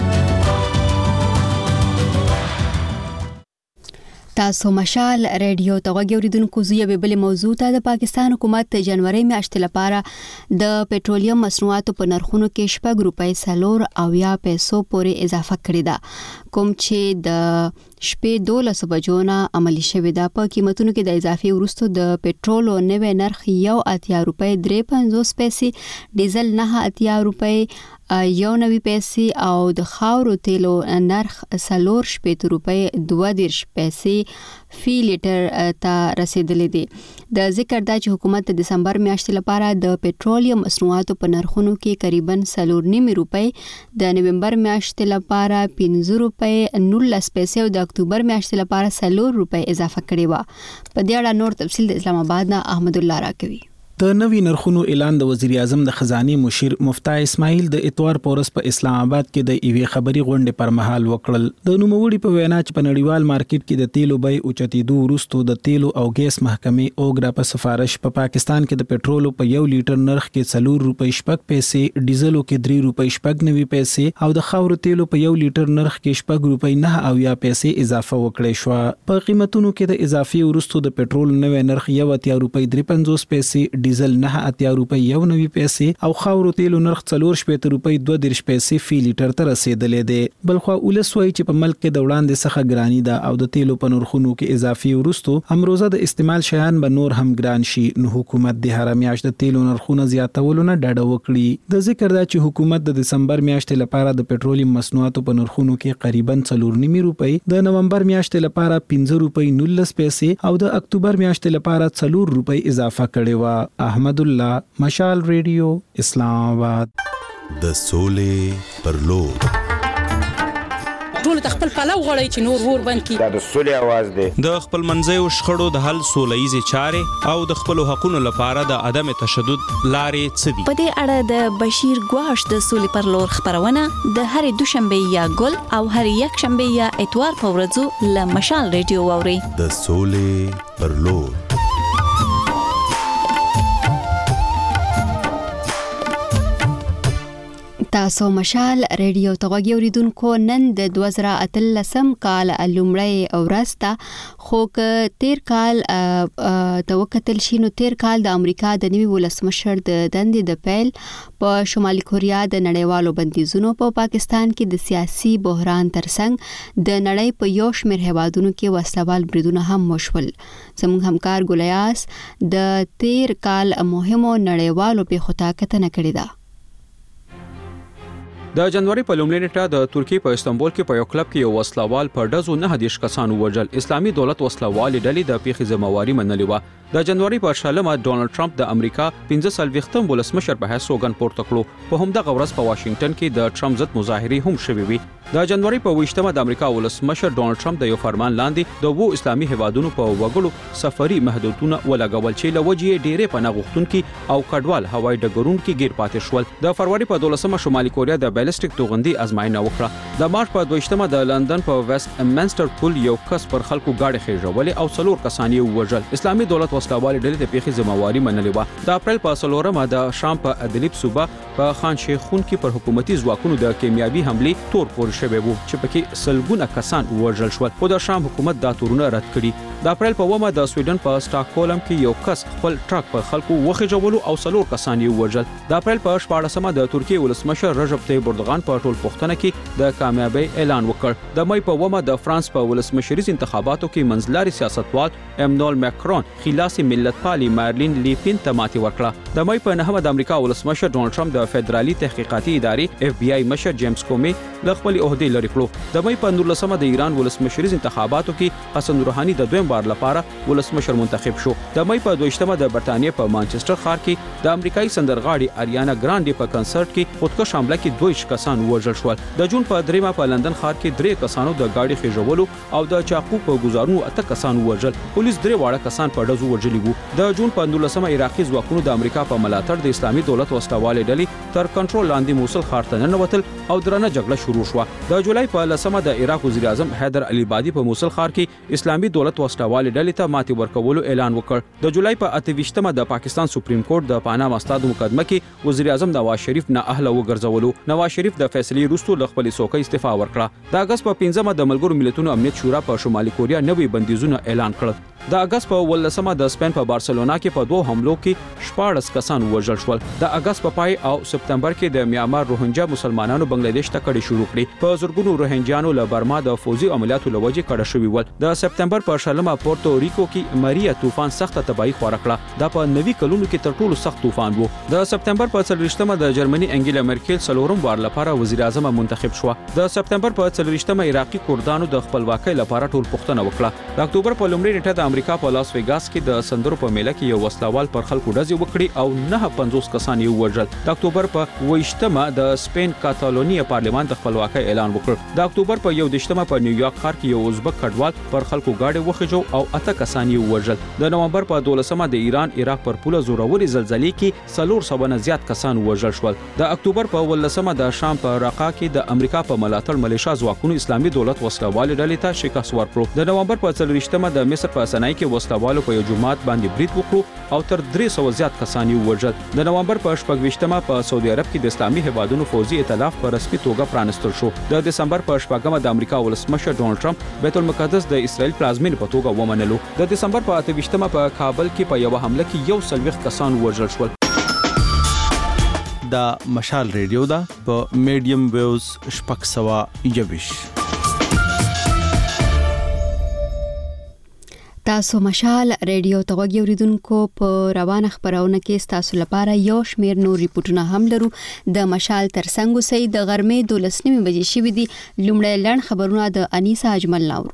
تاسو مشال ریډیو ته وګورئ زوی به بل موضوع ته د پاکستان حکومت جنوري میاشتې لپاره د پېټرولیم مصنوعاتو په نرخونو کې 6 روپۍ سلور او یا پیسو پورې اضافه کړې ده کوم چې د شپې 12 بجو نه عملی شوې ده په قیمتونو کې د اضافي ورستو د پېټرول او نوې نرخ 1.80 روپۍ 53 پیسې ډیزل 9.80 روپۍ 1.90 پیسې او د خاورو تیلو نرخ 4.80 روپۍ 22 پیسې فی لیټر ته رسیدلې دي د ذکر دا چې حکومت د دسمبر میاشتې لپاره د پېټرولیم مصنوعاتو په نرخونو کې تقریبا 4.9 روپۍ د نومبر میاشتې لپاره 15 روپۍ 19 پیسې او د اکتوبر میاشتې لپاره 4 روپۍ اضافه کړې و په دې اړه نور تفصیل د اسلام آباد نه احمد الله راکوي د نوی نرخونو اعلان د وزیر اعظم د خزانه مشیر مفتاح اسماعیل د اتوار پورس په اسلام آباد کې د ایوي خبري غونډې پر مهال وکړل د نوموړي په وینا چې په نړیوال مارکیټ کې د تیلو بیه اوچتېدو وروسته د تیلو او ګیس محکمې اوګرا په سفارش په پاکستان کې د پېټرولو په 1 لیټر نرخ کې 4 روپۍ 6 پیسې ډیزلو کې 3 روپۍ 90 پیسې او د خاورو تیلو په 1 لیټر نرخ کې 6 روپۍ 9 پیسې اضافه وکړې شو په قیمتونو کې د اضافي وروسته د پېټرول نوې نرخ 1.80 روپۍ 53 پیسې ډیزل 9.8 روپۍ 90 پیسې او خاورو تیلو نرخ 4.2 روپۍ 22 پیسې فی لیټر ته رسیدلې ده. بلخو ولسوي چې په ملک کې د وړاندې څخه ګرانی ده او د تیلو په نرخونو کې اضافي ورستو امروزه د استعمال شیان به نور هم ګران شي. نو حکومت د هر میاشت د تیلو نرخونه زیاتولو نه ډډه وکړي. د ذکر دا چې حکومت د دسمبر میاشتې لپاره د پټرولیم مصنوعاتو په نرخونو کې قریباً 4.9 روپۍ، د نومبر میاشتې لپاره 15 روپۍ 19 پیسې او د اکتوبر میاشتې لپاره 4 روپۍ اضافه کړې و. احمد الله، مشال ریډیو، اسلام آباد. د سولې پر لور ټول خپل پلو غړی چې نور ور بند کی دا د سولې आवाज دی. د خپل منځي او شخړو د حل سولېزي چارې او د خپل حقوقو لپاره د عدم تشدد لارې څه دي. په دې اړه د بشیر ګواش د سولې پر لور خبرونه د هر دوشنبه یا ګل او هر یک شنبه یا اتوار په ورځو له مشال ریډیو ووري. د سولې پر لور. تاسو مشال ریډیو ته غوږی اوریدونکو، نن د 2013 کال لومړی ورځ خو ک تیر کال د وکتل شینو تیر کال د امریکا د نوي ولسمشر د دندې د پیل په شمالي کوریا د نړیوالو بندیزونو په پاکستان کې د سیاسي بحران ترڅنګ د نړۍ په یو شمېر هیوادونو کې وسوال بریدونه هم وشول. زموږ همکار ګولیاس د تیر کال مهمو نړیوالو پیښو ته کتنه کړې ده. د جنوري په لومړۍ نیټه د ترکیې په استانبول کې په یو کلب کې یو وسلوال په ډزو 9 کسانو وژل. اسلامي دولت وسلوال ډلې د پیښې ذمہواری منلې و. د جنوري په 14مه ډونالد ټرمپ د امریکا 15 ولسمشر په حیث سوګند پورته کړو. په همدغه ورځ په واشنگټن کې د ټرمپ ضد مظاهرې هم شوې وي. د جنوري په 20مه د امریکا ولسمشر ډونالد ټرمپ د یو فرمان لاندې د وو اسلامي هیوادونو په وګړو سفري محدودیتونه ولګول چې لوجې ډېرې پناه غوښتونکي او کډوال هوایي ډګرونو کې گیر پاتې شول. د فروری په 12مه شمالي کوریا د بیلسټیک توغندي ازمایښت وکړه. د مارچ په 22مه د لندن په ویسټ منسټر پول یو کس پر خلکو گاډي خېژولې او 4 کسان یې وژل. اسلامي دولت وسلوال ډلې د پیښې ذمہواری منلې و. د اپریل په 4مه د شام په ادلیب صوبه په خان شیخون کې پر حکومتي ځواکونو د کیمیاوي حمله تور پور شوی وو چې پکې سلګونه کسان وژل شول. خو د شام حکومت دا تورونه رد کړي. د اپریل په 1مه د سویډن په سټاکهولم کې یو کس خپل ټرک پر خلکو وخېجولو او 4 کسان یې وژل. د اپریل په 14مه د ترکیې ولسمشر رجب طیب اردوغان په ټول پښتنه کې د کامیابی اعلان وکړ. د مې په 1مه د فرانس په ولسمشریز انتخاباتو کې منځلاري سیاستوال امانوئل ماکرون خلاص ملت پالي مارلین لیپین ته ماتې ورکړه. د مې په 9مه د امریکا ولسمشر ډونالد ټرمپ د فدرالي تحقیقاتي ادارې FBI مشر جیمز کومي له خپل عہدې لرې کړو. د مې په 19مه د ایران ولسمشریز انتخاباتو کې حسن روحاني د دویم بار لپاره ولسمشر منتخب شو. د مې په 22مه د برتانیې په مانچستر ښار کې د امریکایي سندرغاړي اریانا ګرانډي په کنسرت کې خودکش حمله کې 2 کسان وژل شول. د جون په 3مه په لندن ښار کې 3 کسانو د گاډي خېژولو او د چاقو په گزارونو 8 کسان وژل. پولیس 3 واړه کسان په ډزو وژلي وو. د جون په 19مه عراقي ځواکونو د امریکا په ملاتړ د اسلامي دولت وسلوال ډلې تر کنټرول لاندې موصل ښار ته ننوتل او درنه جګړه شروع شوه. د جولای په 10مه د عراق وزیر اعظم حیدر علي بادي په موصل ښار کې اسلامي دولت وسلوال ډلې ته ماتې ورکولو اعلان وکړ. د جولای په 28مه د پاکستان سپریم کورټ د پاناما استادو مقدمه کې وزیر اعظم نواز شریف نه اهله وګرځولو. نواز شریف د فیصلې وروسته له خپل څوکۍ استعفا ورکړه. د اگست په 15مه د ملګرو ملتونو امنیت شورا په شمالي کوریا نوي بندیزونه اعلان کړل. د اگست په 18مه د سپین په بارسلونا کې په 2 حملو کې 14 کسان وژل شول. د اگست په پای او سپتمبر کې د میانمار روهینجا مسلمانانو بنگلاديش ته کډې شروع کړې. په زورګونو روهینجانو له برما د فوزي عملیاتو لوجې کډه شوی ول. د سپتمبر په 14مه پورتو ریکو کې ماریا طوفان سخت تباہي خور کړه. دا په 90 کلونو کې تر ټولو سخت طوفان وو. د سپتمبر په 30مه د جرمني انګیلا مرکل څلورم وار لپاره وزیر اعظم منتخب شو. د سپتمبر په 30مه عراقي کردانو د خپلواکۍ لپاره ټول پښتنه وکړه. د اکتوبر په لومړۍ نیټه د امریکا په لاس ویګاس کې د سندرو په میله کې یو وسلوال پر خلکو ډزې وکړي او 950 کسان یې وژل. د اکتوبر په 28مه د سپین کاتالونیا پارلمان د خپلواکۍ اعلان وکړ. د اکتوبر په 21مه په نیویارک ښار کې یو ازبک کډوال پر خلکو گاډي وخېجو او 8 کسان یې وژل. د نومبر په 12مه د ایران عراق پر پوله زوروري زلزلې کې 400 نه زیات کسان وژل شول. د اکتوبر په 18مه د شام په رقه کې د امریکا په ملاتړ ملیشیا ځواکونو اسلامي دولت وسلوال ډلې ته شکست ورکړ. د نومبر په 30مه د مصر په سنای کې وسلوالو په یو جماعت باندې برید وکړو او تر 300 زیات کسان یې وژل. د نومبر په 28مه په سعودي عرب کې د اسلامي هیوادونو فوزي ائتلاف په رسمي توګه پرانستل شو. د دسمبر په 4مه د امریکا ولسمشر ډونالد ټرمپ بیت المقدس د اسرائیل پلازمینې په توګه به ومنلو. د دسمبر په 28مه په کابل کې په یو حمله کې 140 کسان وژل شول. دا مشال ریډیو دا په میډیم ویوز 621. تاسو مشال ریډیو ته غوږی اوریدونکو په روانه خبرونه کې تاسو لپاره یو شمیر نور ریپورتونه هم لرو. د مشال ترڅنګ اوسئ. د غرمې 12:30 بجې شوې دي. لومړی لړ خبرونه د انیسا اجمل لاورو.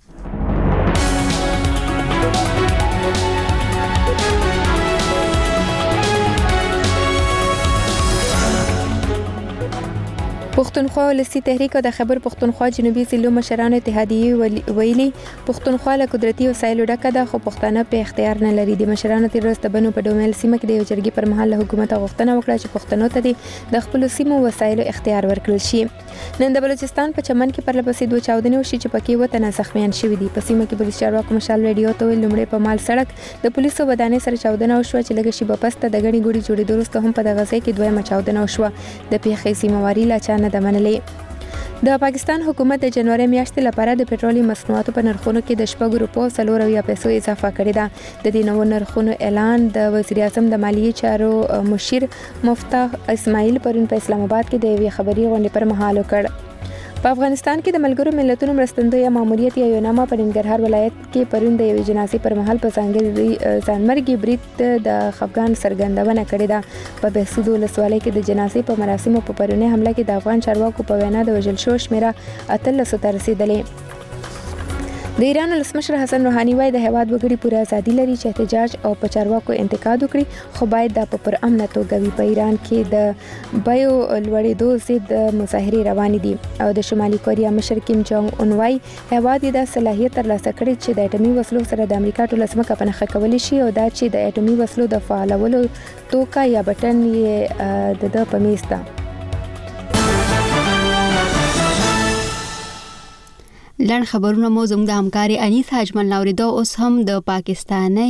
پښتونخوا ولسی تحریک او د خیبر پښتونخوا جنوبي ضلعو مشرانو اتحادیې ویلي پښتونخوا له قدرتي وسایلو ډکه ده خو پښتانه په اختیار نه لري. د مشرانو تیر ورځ بنو په ډومل سیمه کې د یو جرګې پر مهال له حکومت غوښتنه وکړه چې پښتنو ته د خپل سیمو وسایلو اختیار ورکړل شي. نن د بلوچستان په چمن کې پر لپسې دوه چاودنې وشي چې پکې وطن زخمیان شوي دي. په سیمه کې پولیس چارواکو مشال ریډیو ته لومړی په مال سړک د پولیسو ودانې سره چاودنه وشوه چې لږ شی په پسته د غړي ګوډي جوړېدو وروسته هم په دغه ځای کې دویمه چاودنه وشوه. د پیښې سیمواري لا چا نه ده منلې. د پاکستان حکومت د جنوري میاشتې لپاره د پېټرولي مصنوعاتو په نرخونو کې د 4 روپو 4 پیسو اضافه کړې ده. د دې نوو نرخونو اعلان د وزیر اعظم د مالیې چارو مشیر مفتاح اسماعیل پرون په اسلام آباد کې د یوې خبري غونډې پر مهال وکړ. په افغانستان کې د ملګرو ملتونو مرستندویه ماموریت یا یوناما په ننګرهار ولایت کې پرون د یوې جنازې پر مهال په ځانمرګي برید د خفګان څرګندونه کړې ده. په بهسود ولسوالۍ کې د جنازې په مراسمو په پرونی حمله کې د افغان چارواکو په وینا د وژل شو شمیره 1300 ته رسیدلې. د ایران ولسمشر حسن روحاني وايي د هیواد وګړي پوره ازادي لري چې احتجاج او په چارواکو انتقاد وکړي خو باید د پر امن توګه وي. په ایران کې د بایو لوړېدو ضد مظاهرې روانې دي او د شمالي کوریا مشر کیم جونګ اون وايي هیواد یې د صلاحیت ترلاسه کړی چې د اټومي وسلو سره د امریکا ټوله ځمکه په نښه کولی شي او دا چې د اټومي وسلو د فعالولو توکا یا بټن یې د په میز ده. لړ خبرونه مو زموږ د همکاري انیسا اجمل لاوریدو. اوس هم د پاکستاني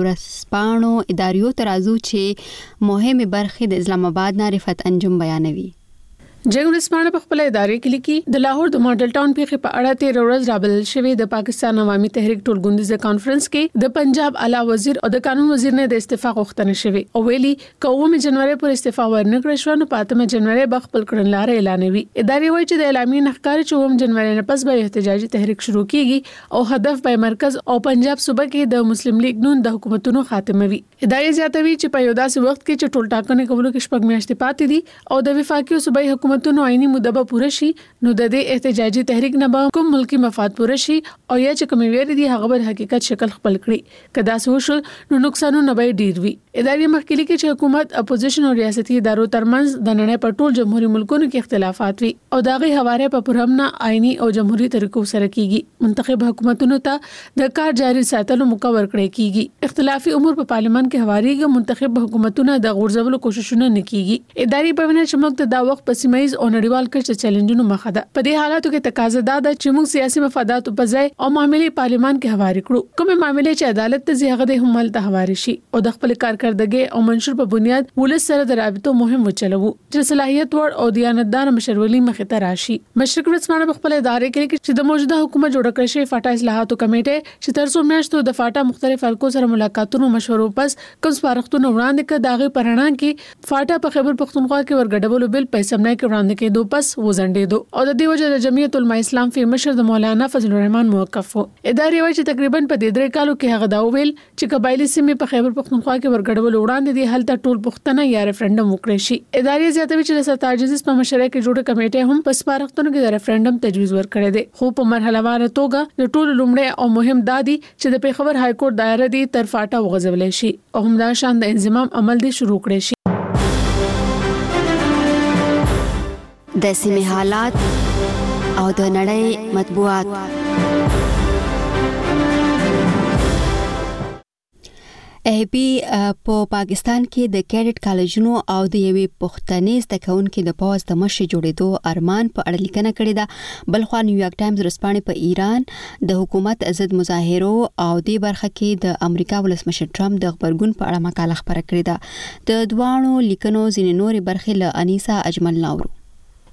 ورسپانو اداریو ترازو چې مهمه برخه د اسلام آباد نه رفعت انجم بیانوي. جنگ ورسپانه په خپل ادارې کې لیکي د لاهور د ماډل ټاون پیښې په اړه 13 ورځ رابلل شوی د پاکستان عوامي تحریک ټولګوندیز کانفرنس کې د پنجاب اعلی وزیر او د قانون وزیر نه د استعفا غوښتنه شوی او ویلي کوم جنوري پر استعفا ورنکړ شو نو په 8 جنوري به خپل کړنلاره اعلانوي. ادارې وایي چې د اعلامیې نخکار چې 9 جنوري نه پس به احتجاجي تحریک شروع کیږي او هدف به مرکز او پنجاب صوبه کې د مسلم لیگ نون د حکومتونو خاتمه وي. ادارې زیاتوي چې په یو داسې وخت کې چې ټول ټاکنې کولو کې شپږ میاشتې پاتې دي او د وفاقي صوبایي حکومتونو عیني مدته به پوره شي نو د دې احتجاجي تحریک نه به کوم ملکی مفاد پوره شي او یا چې کوم ویری دي هغه به حقیقت شکل خپل کړي. کدا سوشل نو نقصانونه به ډیر وي. ادارې مخکې لیکي چې حکومت اپوزیشن او ریاستي ادارو ترمنځ د نړۍ په ټول جمهوریت ملکونو کې اختلافات وي او داغه حواله په پرهمنه عیني او جمهوریت طریقو سره کیږي. منتخب حکومتونو ته د کار جاري ساتلو مقرر کړی کیږي. اختلافي امور په پارلمان کې هواريږي. منتخب حکومتونو د غورځولو کوششونه نه کیږي. ادارې په وینه چې موږ ته دا وخت په سیمایي او نړیوال کچه چیلنجونو مخه ده. په دې حالاتو کې تقاضا ده چې موږ سیاسي مفادات په ځای او معاملې پارلمان کې هواري کړو. کومه معاملې چې عدالت ته زیاغه د همل ته هواري شي او د خپل کارکردګي او منشور په بنیاد ولس سره د رابطو مهم وچلو چې صلاحیت ور او دیانتدار مشرولي مخه ته راشي. مشرق ورسپانه په خپل ادارې کې چې د موجوده حکومت جوړ کړی شي فاټا اصلاحاتو کمیټه چې تر څو میاشتو د فاټا مختلف خلکو سره ملاقاتونو مشورو پس کوم سپارښتنه وړاندې کړ. داغه پرهنان کې فاټا په خیبر پختونخوا کې ورګډولو بل په سمنای کې وړاندې کېدو پس وزندېدو او د دې وجه د جمعیت العلماء اسلام فی مشر د مولانا فضل الرحمن موقف وو. ادارې وایي چې تقریبا په 3 کالو کې هغه دا ویل چې قبایلی سیمې په خیبر پختونخوا کې ورګډول وړاندې دي هلته ټول پښتنه یا ریفرندم وکړي شي. ادارې زیاتوي چې د ستاجزیس په مشره کې جوړه کمیټه هم په سپارښتنو کې د ریفرندم تجویز ورکړی دی خو په مرحله وار توګه د ټول لومړی او مهم دادي چې د پیښور های کورټ دایره دی تر فاټا وغځولې شي او همدا شان د انضمام عمل دی شروع کړي شي. د سیمې حالات او د نړۍ مطبوعات. ایپی په پاکستان کې د کیډټ کالجونو او د یوې پښتنې زده کوونکې د پوز د مشر جوړېدو ارمان په اړه لیکنه کړې ده. بلخوا نیویارک ټایمز ورسپانې په ایران د حکومت ضد مظاهرو او د برخه کې د امریکا ولسمشر ټرمپ د خبرګون په اړه مقاله خبره کړې ده. د دوانو لیکنو ځینې نورې برخې له انیسا اجمل لاورو.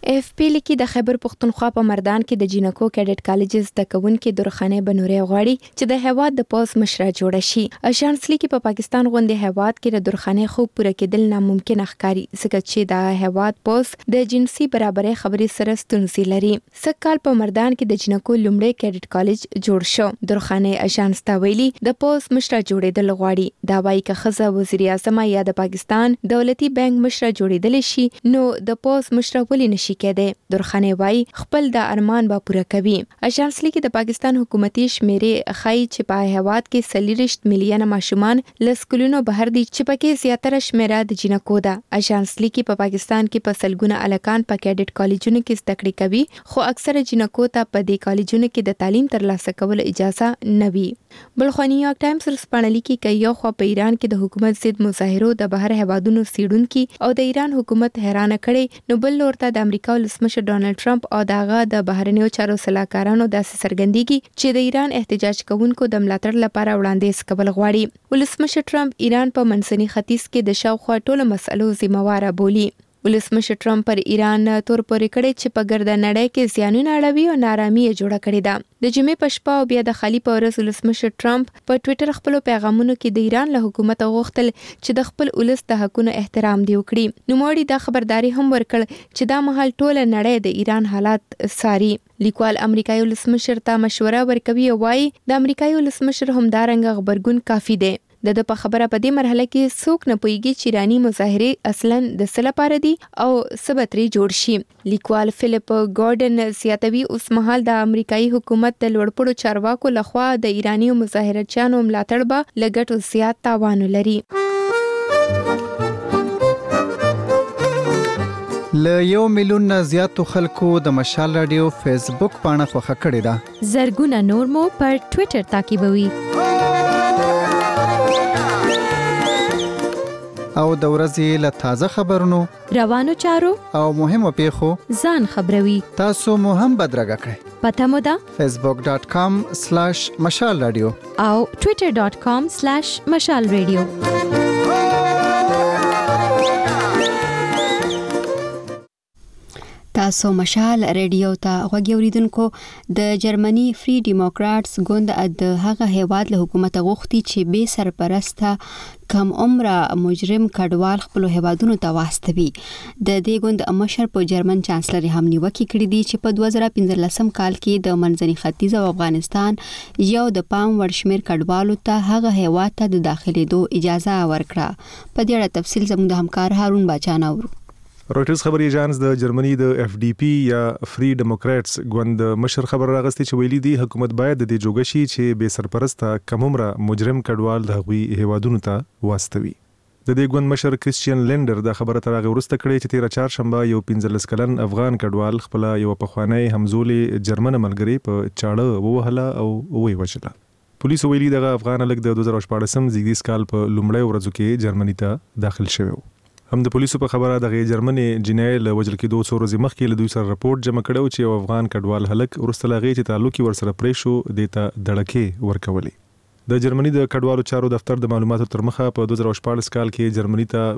اف پی لیکي د خیبر پختونخوا په مردان کې د جینکو کیډټ کالجز د کوونکې درخانه بنوري غواړي چې د هیواد د پوز مشره جوړ شي. اشانس لیکي په پاکستان غونډه هیواد کې د درخانه خوب پوره کېدل ناممکن ښکاري ځکه چې د هیواد پوز د جنسي برابرۍ خبرې سره ستونزې لري. سکهال په مردان کې د جینکو لومړی کیډټ کالج جوړ شو. درخانه اشانس تا ویلي د پوز مشره جوړېدل غواړي. دا وايي که خزه وزیر اعظم یا د پاکستان دولتي بانک مشره جوړېدل شي نو د پوز مشره ولې نشي کېدای. درخانه وايي خپل د ارمان به پوره کوي. اشانس لیکي د پاکستان حکومتي شمیرې خای چې په هیواد کې 30 میلیونه ماشومان لسکولونو بهر دي چې پکې زیاتره شمیره د جینکو ده. اشانس لیکي په پاکستان کې په سلګونه الکان په کیډټ کالجونو کې زده کړې کوي خو اکثره جینکو ته په دې کالجونو کې د تعلیم ترلاسه کولو اجازه نه وي. بلخو نیویارک ټایمز رسپانلی کې کوي یو خو په ایران کې د حکومت ضد مظاهرو د بهر هیوادونو سیډونکو او د ایران حکومت حیرانه کړي نو بل لورته د امریکا ولسمشر ډونالد ټرمپ او دغه د بهرنیو چارو سلاکارانو داسې څرګندېږي چې د ایران احتجاج کوونکو د ملاتړ لپاره وړاندیز کول غواړي. ولسمشر ټرمپ ایران په منځني ختیځ کې د شاوخوا ټولو مسلو ذمہوار بولي. ولسمشر ټرمپ پر ایران تور پورې کړي چې په ګرده نړۍ کې زیانونه اړوي او نارامي جوړه کړې ده. د جمعې په شپه او بیا د خالی په ورځ ولسمشر ټرمپ په ټوئیټر خپل پیغامونو کې د ایران له حکومت غوښتل چې د خپل ولس د حقونو احترام دی وکړي. نو موړي دا خبرداري هم ورکړ چې دا مهال ټوله نړۍ د ایران حالات ساري. لیکوال امریکایي ولسمشر ته مشوره ورکوي او وايي د امریکایي ولسمشر همدارنګ خبرګون کافي دی. د په خبره په دې مرحله کې څوک نه پوهیږي چې ایرانی مظاهره اصلا د څه لپاره دي او سبتري جوړ شي. لیکوال فلیپ ګورډن زیاتوي اوس مهال د امریکایي حکومت د لوړپوړو چارواکو لخوا د ایرانی مظاهرچیانو ملاتړ به لګټو زیات تاوان لري. ل 1 میلیون نه زیاتو خلکو د مشال رادیو فیسبوک پاڼه خوښه کړې ده. زرګونه نور مو پر ټوئیټر تعقیبوي. او د ورځې له تازه خبرونو روانو چارو او مهمو پیښو ځان خبروي. تاسو مو هم بدرګه کړئ. پته مو ده facebook.com/مشال رادیو او twitter.com/مشال رادیو. تاسو مشال رادیو ته غوږی اوریدونکو. د جرمني فری ډیموکراتس ګوند د هغه هیواد له حکومت غوښتي چې بے سرپرسته کم عمره مجرم کډوال خپل هیوادونو ته واستوي. د دې ګوند مشر په جرمن چانسلر هم نیوکه کړې دي چې په 2015 کال کې د منځني ختیځ او افغانستان یو د پام وړ شمیر کډوالو ته هغه هیواد ته د داخليدو اجازه ورکړه. په دې اړه تفصیل زموږ د همکار هارون باچا نورو. رويټرز خبري اژانس د جرمني د اف ډي پی یا فری ډیموکراتس ګوند مشر خبر راغستې چې ویلي دي حکومت باید د دې جوګشي چې بے سرپرسته کم عمره مجرم کډوال د غوي هیوادونو ته واستوي. د دې ګوند مشر کریسچین لینډر د خبره ترغه ورسته کړي چې 13 چهارشنبه یو 15 کلن افغان کډوال خپل یو پخوانی همزولي جرمن ملګری په چاړه ووهله او وی وچله. پولیسو ویلي دغه افغان لګ د 2014 زیږدیز کال په لومړی ورځو کې جرمني ته داخل شوی. هم د پولیسو په خبره د جرمني جنای له وجل کې 200 ورځې مخکې له دوی سره راپورټ جمع کړو چې یو افغان کډوال هلک ورستلغه چې تعلق ور سره پرې شو دیته دړکې ورکولې. د جرمني د کډوالو چارو دفتر د معلوماتو تر مخه په 2014 کال کې جرمني ته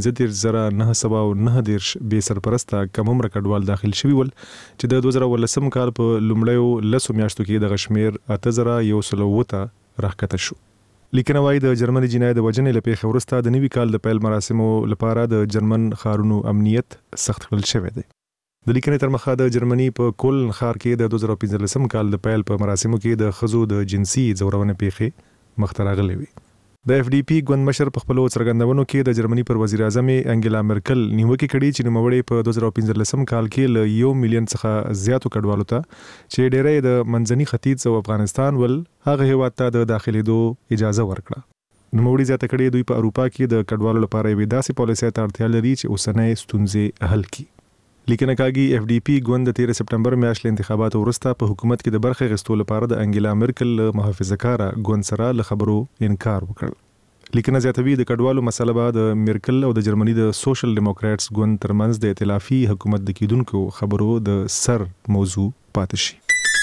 15909 بے سرپرسته کم عمر کډوال داخل شوی ول چې د 2018 کال په لومړیو 10 میاشتو کې د غشمیر 8100 راکته شو. لیکنه وايي د جرمني جنای د وجنې لپاره ورسته د نوي کال د پیل مراسمو لپاره د جرمن خارونو امنیت سخت کړل شوی دی. د لیکنې تر مخه د جرمني په کولن ښار کې د 2015 کال د پیل په مراسمو کې د خزو د جنسي ځورونې پیښې مخترغلې وي. د اف ډي پی ګوند مشر په خپل څرګندونو کې د جرمني پر وزیر اعظم انګلا مرکل نیوکه کړې چې نوموړی په 2015 کال کې له 1 میلیون څخه زیاتو کډوالو ته چې ډېری د منځني ختیځ او افغانستان ول هغه هیواد ته د داخليدو اجازه ورکړه. نوموړي زیاته کړې دوی په اروپا کې د کډوالو لپاره یوه داسې پالیسي ته اړتیا لري چې اوسنۍ ستونزې حل کړي. لیکنه کاږي اف ډي پی ګوند د 13 سپټمبر میاشتې انتخاباتو وروسته په حکومت کې د برخه غستو لپاره د انګلا مرکل محافظه‌کاره ګوند سره له خبرو انکار وکړ. لیکنه زیاتوي د کډوالو مسله به د مرکل او د جرمني د سوشل ډیموکراتس ګوند ترمنځ د ائتلافي حکومت د کیدونکو خبرو د سر موضوع پاتې شي.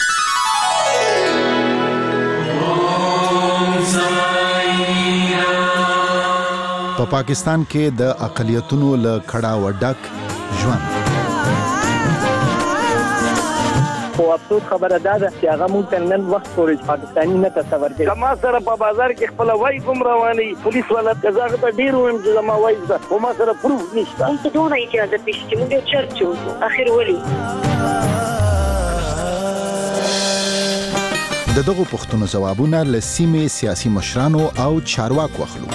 په پاکستان کې د اقلیتونو له کړه وډک ژوند خو افسوس خبره ده چې هغه موږ ته نن وخت پورې پاکستاني نه تصور کوي. ما سره په بازار کې خپل وای کوم رواني پولیس والا کزاغه ته ډیر ویم چې ما وای ده خو ما سره پروف نشته. موږ ته دونه اجازه پېښ چې موږ چرچ وو اخر ولي دغه پښتنو جوابونه لسیمه سیاسي مشرانو او چارواکو اخلو.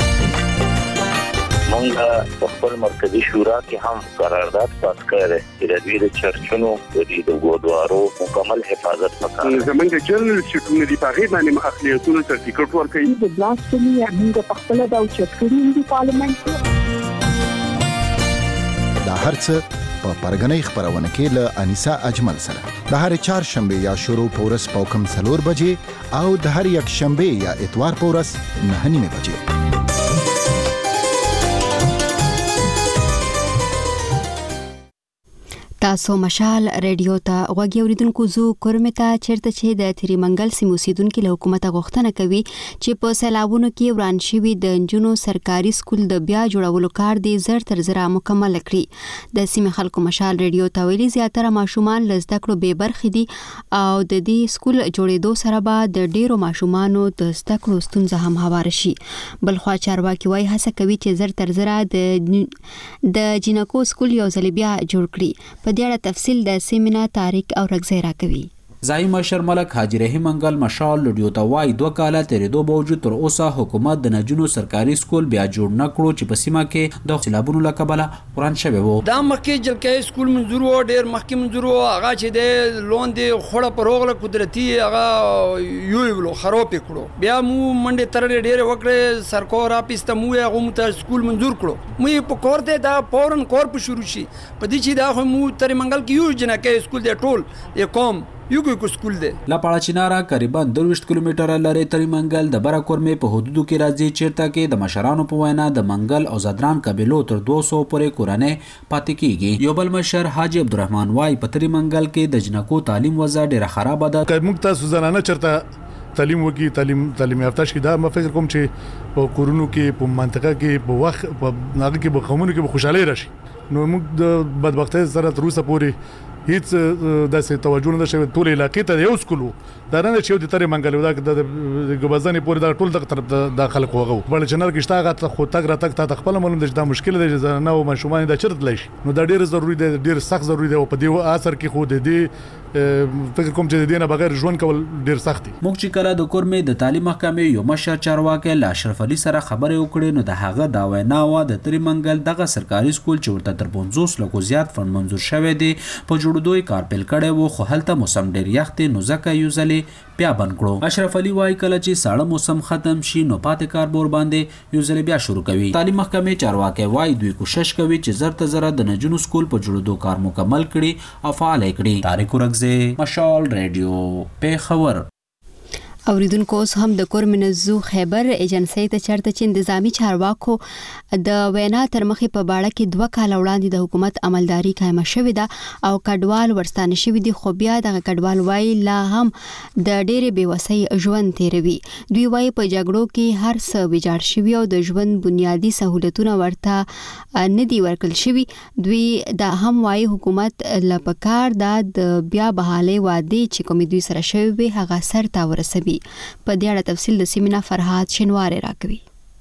مونږ په خپل مرکزی شورا کې هم قرارداد پاس کړی چې د دې چرچونو د ګودوارو مکمل حفاظت وکړي. زمونږ جنرال سکرټری دی په غیر باندې اخلیتونو سرټیفیکټ ورکړي. د بلاسفمي موږ په خپل د چرچونو د پارلیمنت دا هرڅه په پرګنۍ خبرونه کې له انیسا اجمل سره د هر چهارشنبه یا شروع پورس پوکم 4 بجې او د هر یک شنبه یا اتوار پورس 9 بجې. تاسو مشال ریډیو ته غوږی اوریدونکو زو کورمتا چیرته چې د تری منګل سیمو سیدونکو له حکومت غوښتنه کوي چې په سیلابونو کې وران شوی د انجونو سرکاري سکول د بیا جوړولو کار دی زر تر زر مکمل کړي. د سیمه خلکو مشال ریډیو ته ویلي زیاتره ماشومان لزده کړو به برخې دي او د دې سکول جوړېدو سره به د ډیرو ماشومانو د زده کړو ستونزه هم هوار شي. بل خو چارواکي وایي هڅه کوي چې زر تر زر د جنکو سکول یو ځل بیا جوړ کړي. په دې اړه تفصیل د سیمینار تاریخ او رغزی راکوي. زای مشر ملک حاجی رحیم منګل مشال لډیو ته وای 2 کاله تیرېدو باوجود تر اوسه حکومت د نجونو سرکاري سکول بیا جوړ نه کړو چې په سیمه کې د سیلابونو لکبله وران شوی وو. دا مخکې جلکې سکول منظور و ډیر مخکې منظور و هغه چې د لون دی خوړه پروغله قدرتي هغه یو خراب کړو. بیا مو منډه تر ډیر وکړه سرکار اپیس ته مو هغه مت سکول منظور کړو. مو په کور ته دا فورن کور په شروع شي په دې چې دا مو تر منګل کې یو جنکې سکول دی ټول یو قوم یو کو سکول دی. لا پاړچینارا قریبا 23 کیلومتره لري تر منګل د براکورمې په حدودو کې راځي چیرته کې د مشرانو په وینا د منګل او زدران قبيلو تر 200 پورې کورانه پاتې کیږي. یو بل مشر حاجی عبدالرحمن وای په تر منګل کې د جنکو تعلیم وضع ډیره خراب ده. موږ تاسو زنانه چرته تعلیم وکي تعلیم یافته شي دا ما فکر کوم چې په کورونو کې په منطقه کې په وخت په ناګه کې په قومونو کې خوشاله راشي. نو موږ د بدبختۍ سره تر اوسه پورې هیڅ داسې توجه نه شوی ټول علاقې ته یو سکول دا نه چې د تر منګل دا د غبزانې پورې دا ټول د طرف داخله کوغو بل چنار کې شتاغه خو تک را تک ته خپل معلوم ده دا مشکل دی نه او مشومان دا چرته لشي. نو دا ډیر ضروری دی ډیر سخت ضروری دی او په دې اثر کې خو د دې فکر کوم چې د دې نه بغیر ژوند کول ډیر سخت دي. موږ چې کله د کورمې د تعلیم محکمې یو مشر چارواکي لا اشرف علي سره خبرې وکړې نو د هغه دا وینا و د تر منګل دغه سرکاري سکول چې ورته تر 500 لکو زیات فند منظور شوی دی په جوړېدو کار پیل کړي وو خو هلته موسم ډیر یخت نو ځکه یو ځلې بیا بند کړو. اشرف علي وايي کله چې ساړه موسم ختم شي نو پاتې کاربور باندې یو ځل بیا شروع کوي. تعلیم محکمې چارواکي وايي دوی کوشش کوي چې زر ته زر د نجونو سکول په جوړېدو کار مکمل کړي او فعال کړي. تاریخ ورغزه مشال ریډیو پیښور. اوریدونکو اوس هم د کورمنزو خیبر ایجنسی ته چرته چې نظامی چارواکو د وینا تر مخې په باړه کې 2 کال وړاندې د حکومت عملداري قائم شوې ده او کډوال ورستانه شوی دي خو بیا د کډوال وای لا هم د ډېرې بیوسۍ ژوند تیروي. دوی وای په جګړو کې هر څه ویجاړ شوی او د ژوند بنیادی سہولتونه ورته نه دی ورکړل شوی. دوی دا هم وای حکومت لپاره د بیا بحالي وعده چې کوم دوی سره شوی به هغه سر تا ورسوي. په دې اړه تفصیل د سیمینار فرحات شنواری راکوي.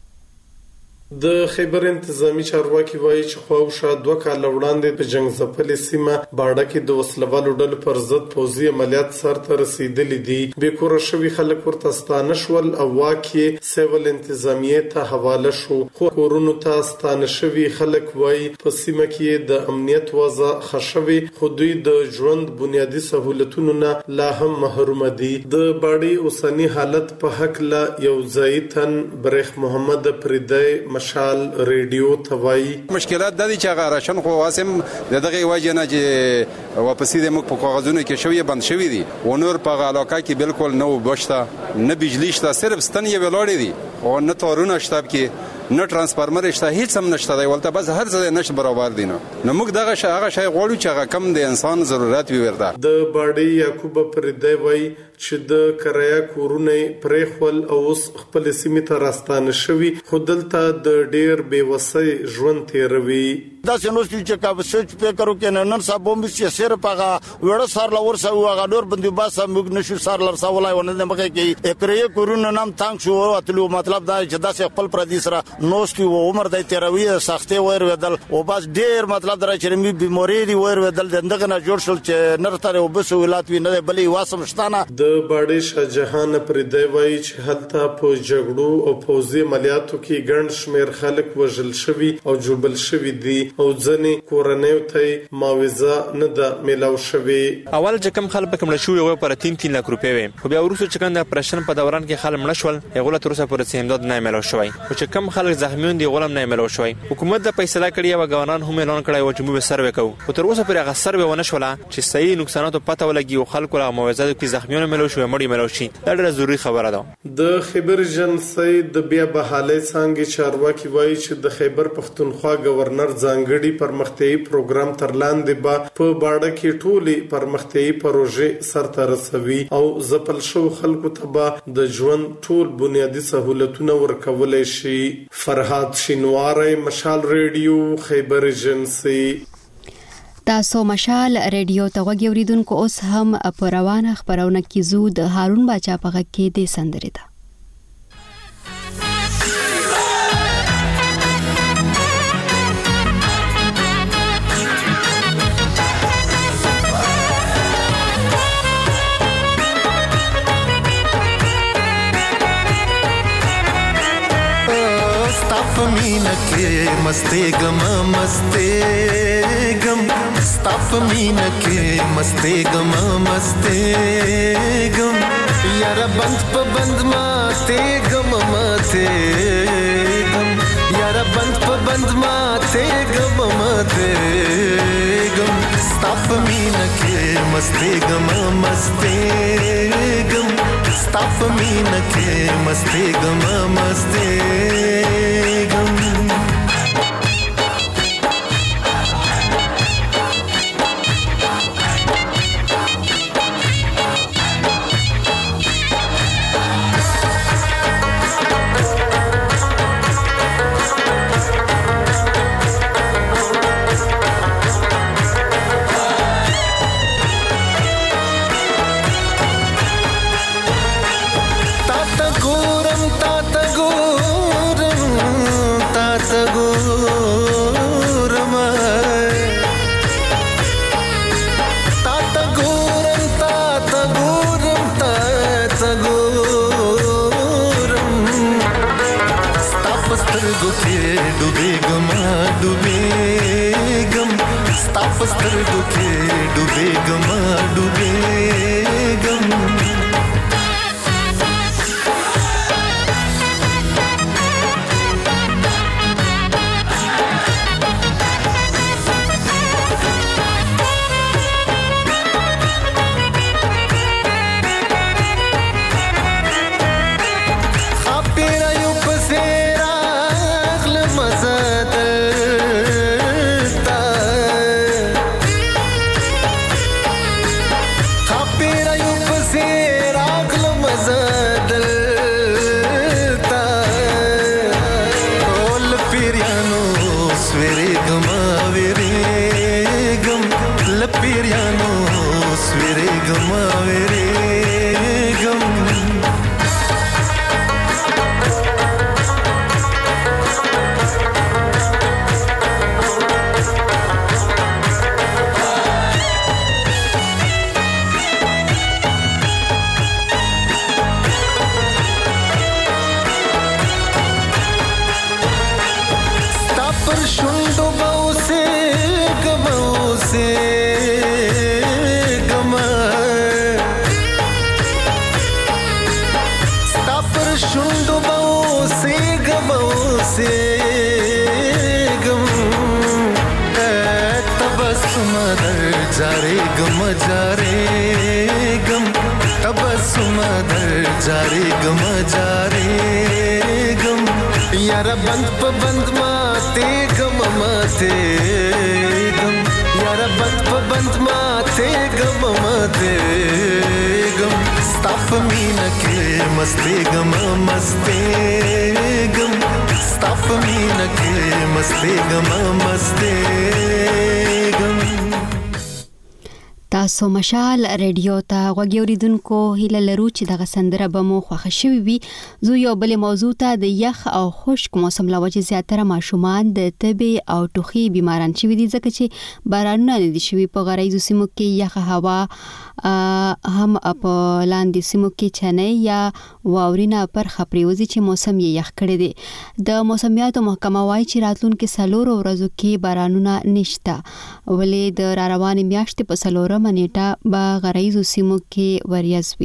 د خیبر انتظامی چارواکي وایي چې خواوشا 2 کال وړاندې په جنگ ځپلې سیمه باړه کې د وسلوالو ډلو پر ضد پوځي عملیات سرته رسیدلې دي. به کور شوی خلک ورته ستانه شول او واکي سیول انتظامیه ته حواله شو. خو کورونو ته ستانه شوی خلک وایي په سیمه کې د امنیت وضع خښوي خو دوی د ژوند بنیادی سہولتونو نه لا هم محروم دي. د باړې اوسنی حالت په حق لا یو ځایتن برخ محمد پردای مشال ریډیو توای مشکلات د دې چې غارشن خو واسم دغه وجه نه چې واپسې د مخ په کاغذونو کې شوی بند شوی دي و نور په علاقه کې بالکل نو بشته نه بجلی شته صرف ستنې ولاړې دي او نه تارونه شته کې نه ترانسفارمر شته هیڅ هم نشته دی ولته بس هر ځای نش برابر دي. نو موږ دغه شی غواړو چې هغه کم د انسان ضرورت وي ورته. د باړې یعقوب پردای وای چې د کریا کورونه پرې خپل او خپل سیمه ته راستانه شوی خو دلته د ډیر بیوسۍ ژوند تیروي. دا سنوستي چې کا سوچ فکر وکړي نن صاحب هم چې صرف هغه وړ سر لور سو هغه ډور بندي باسه موږ نشو سر لر سوالای ونه مخه کې اکرې کورونه نام تانګ شو اتلو مطلب دا چې دا خپل پردي سره نوستي و عمر د تیروي سختي ور ودل او بس ډیر مطلب درا چې می بیماری دی ور ودل دغه نه جوړ شول چې نرتره وبس ولات وی نه بلې واسم شتانه د باډي شاهجهان پر دی وای چې هلته په جګړو او پوزي عملیاتو کې ګڼ شمیر خلک وژل شوی او جوبل شوی دي او ځنې کورنۍ ته معاوضه نه ده ملاو شوی. اول چې کم خلک کوم شوی و پر 3 لک روپۍ وي خو بیا ورسره چې کنده پرشن په دوران کې خلک مړ شول هغه تر اوسه پورې امداد نه ملاو شوی او چې کم خلک زخمیون دي غولم نه ملاو شوی. حکومت د فیصله کړی او غوانان هم اعلان کړی و چې موږ سروې کوو خو تر اوسه پورې هغه سروې ونه شوله چې صحیح نقصانات پته ولګي او خلکو له معاوضه کې زخمیون ملاو شوی مړی ملاو شي. دا ډېره ضروری خبره ده. د خیبر جنسي د بیا بحالي څنګه چارواکي وایي چې د خیبر پختونخوا گورنر ځانګړي پرمختیايي پروګرام تر لاندې به په باډه کې ټولي پرمختیايي پروژې سرته رسوي او زپل شو خلکو ته به د ژوند ټول بنیادی سہولتونه ورکولای شي. فرهاد شینواری، مشال ریډیو، خیبر جنسي. تاسو مشال ریډیو ته وګوریدونکو اوس هم په روانه خبرونه کې زو د هارون باچا په غږ کې د سندرې ده. मीना के मस्ते गम स्ताफ मीना के मस्ते गम यारा बंद प बंद माते गम माते गम यारा बंद प बंद माते गम माते गम स्ताफ मीना के मस्ते गम स्ताफ मीना के मस्ते गम यारा बंद प बंद माते गम माते गम यारा बंद प बंद माते गम माते गम ستاپ مینا کې مستېګم مستېګم ستاپ مینا کې مستېګم مستېګم. تاسو مشال ریډیو ته غوږی اوریدونکو هیله لرو چې دغه سندره به مو خوښه شوي وي. زه یو بل موضوع ته د یخ او خشک موسم له وجې زیاتره ماشومان د تبې او ټوخي بیماران شوي دي ځکه چې بارانونه نه دي شوي. په غرایزو سیمو کې یخه هوا هم په لاندې سیمو کې چنۍ یا واورینه برخه پریوزي چې موسم یې یخ کړی دی. د موسمیاتو محکمه وایي چې راتلونکي 4 ورځو کې بارانونه نشته ولې د راروانې میاشتې په 4 منېټه به غرایزو سیمو کې وریځ وي.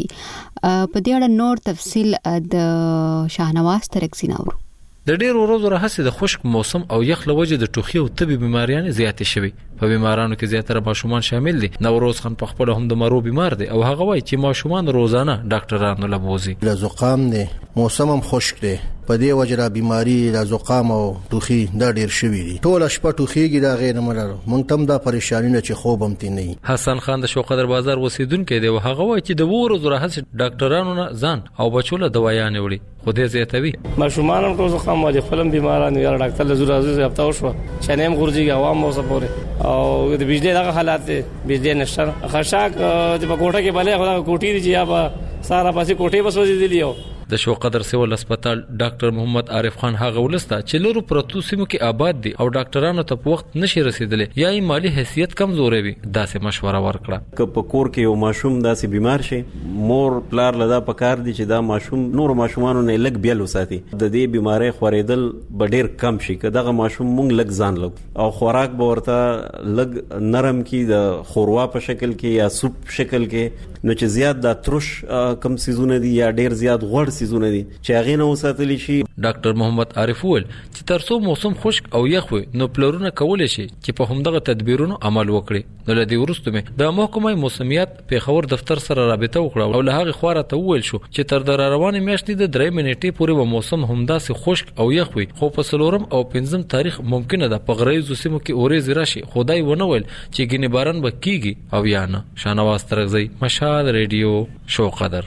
په دې اړه نور تفصیل د شاهنواز ترکزي نورو. د ډېرو ورځو راهیسې د خشک موسم او یخ له وجې د ټوخي او تبې بیماریان زیاتې شوي. په بیمارانو کې زیاتره ماشومان شامل دي. نوروز خان په خپل هم د مرو بیمار دی او هغه وایي چې ماشومان روزانه ډاکټرانو له بوزي. له زکام دی، موسم هم خشک دی، په دې وجه را بیماری له زکام او ټوخي دا ډیر شوي دي. ټول شپه ټوخيږي دا غیر ملارو مونږ تم دا پریشانی نه چې خوب هم تي نه. حسن خان د شوقدر بازار اوسیدونکو دی او هغه وایي چې د ورځو راهیسې ډاکټرانو نه ځان او بچو له دوايانې وړي خو دې زیاتوي. ماشومان هم ټول زکام واجب خپلم بیماران یو ډاکټر له زور ازي هفته وشو شنیم غورځي عوام مو سپوري او د بجلی دغه حالات دي. بجلی نشته خشاک د پکوټه کې بلې خدا کوټي دي یا با سارا پاسې کوټي بس وځي دي. د شوقدر سیول هسپتال ډاکټر محمد عارف خان هغه ولسته چې لورو پروتو سیمو کې آباد دي او ډاکټرانو ته په وخت نشي رسیدلې یا یې مالی حیثیت کمزورې وي داسې مشوره ورکړه. که په کور کې یو ماشوم داسې بیمار شي مور پلار لدا پکار دي چې دا ماشوم نور ماشومانو نه لګ بیل وساتي د دې بیماری خورېدل ډېر کم شي. که دغه ماشوم مونږ لګ ځان لګ او خوراک به ورته لګ نرم کی د خوروا په شکل کې یا سوپ شکل کې نو چې زیات دا ترش کم سيزونه دي یا ډېر زیات غوړ سيزونه دي چې هغه نه وساتلی شي. ډاکټر محمد عارف ول چې ترڅو موسم خشک او یخ وي نو پلرونه کولای شي چې په همدغه تدبیرونو عمل وکړي. نو لدی ورستو مې د محکمه موسمیات پیښور دفتر سره رابطه وکړه او له هغه خواره ته وویل شو چې تر د روانې میاشتې د 3 منېټې پورې به موسم همداسې خشک او یخ وي خو په 4 او 5 تاریخ ممکنه ده په غرایزو سیمو کې اورېز راشي. خدای ونه ویل چې ګینه باران به کیږي او یا نه. شاهنواز ترکزی مشال ریډیو شوقدر.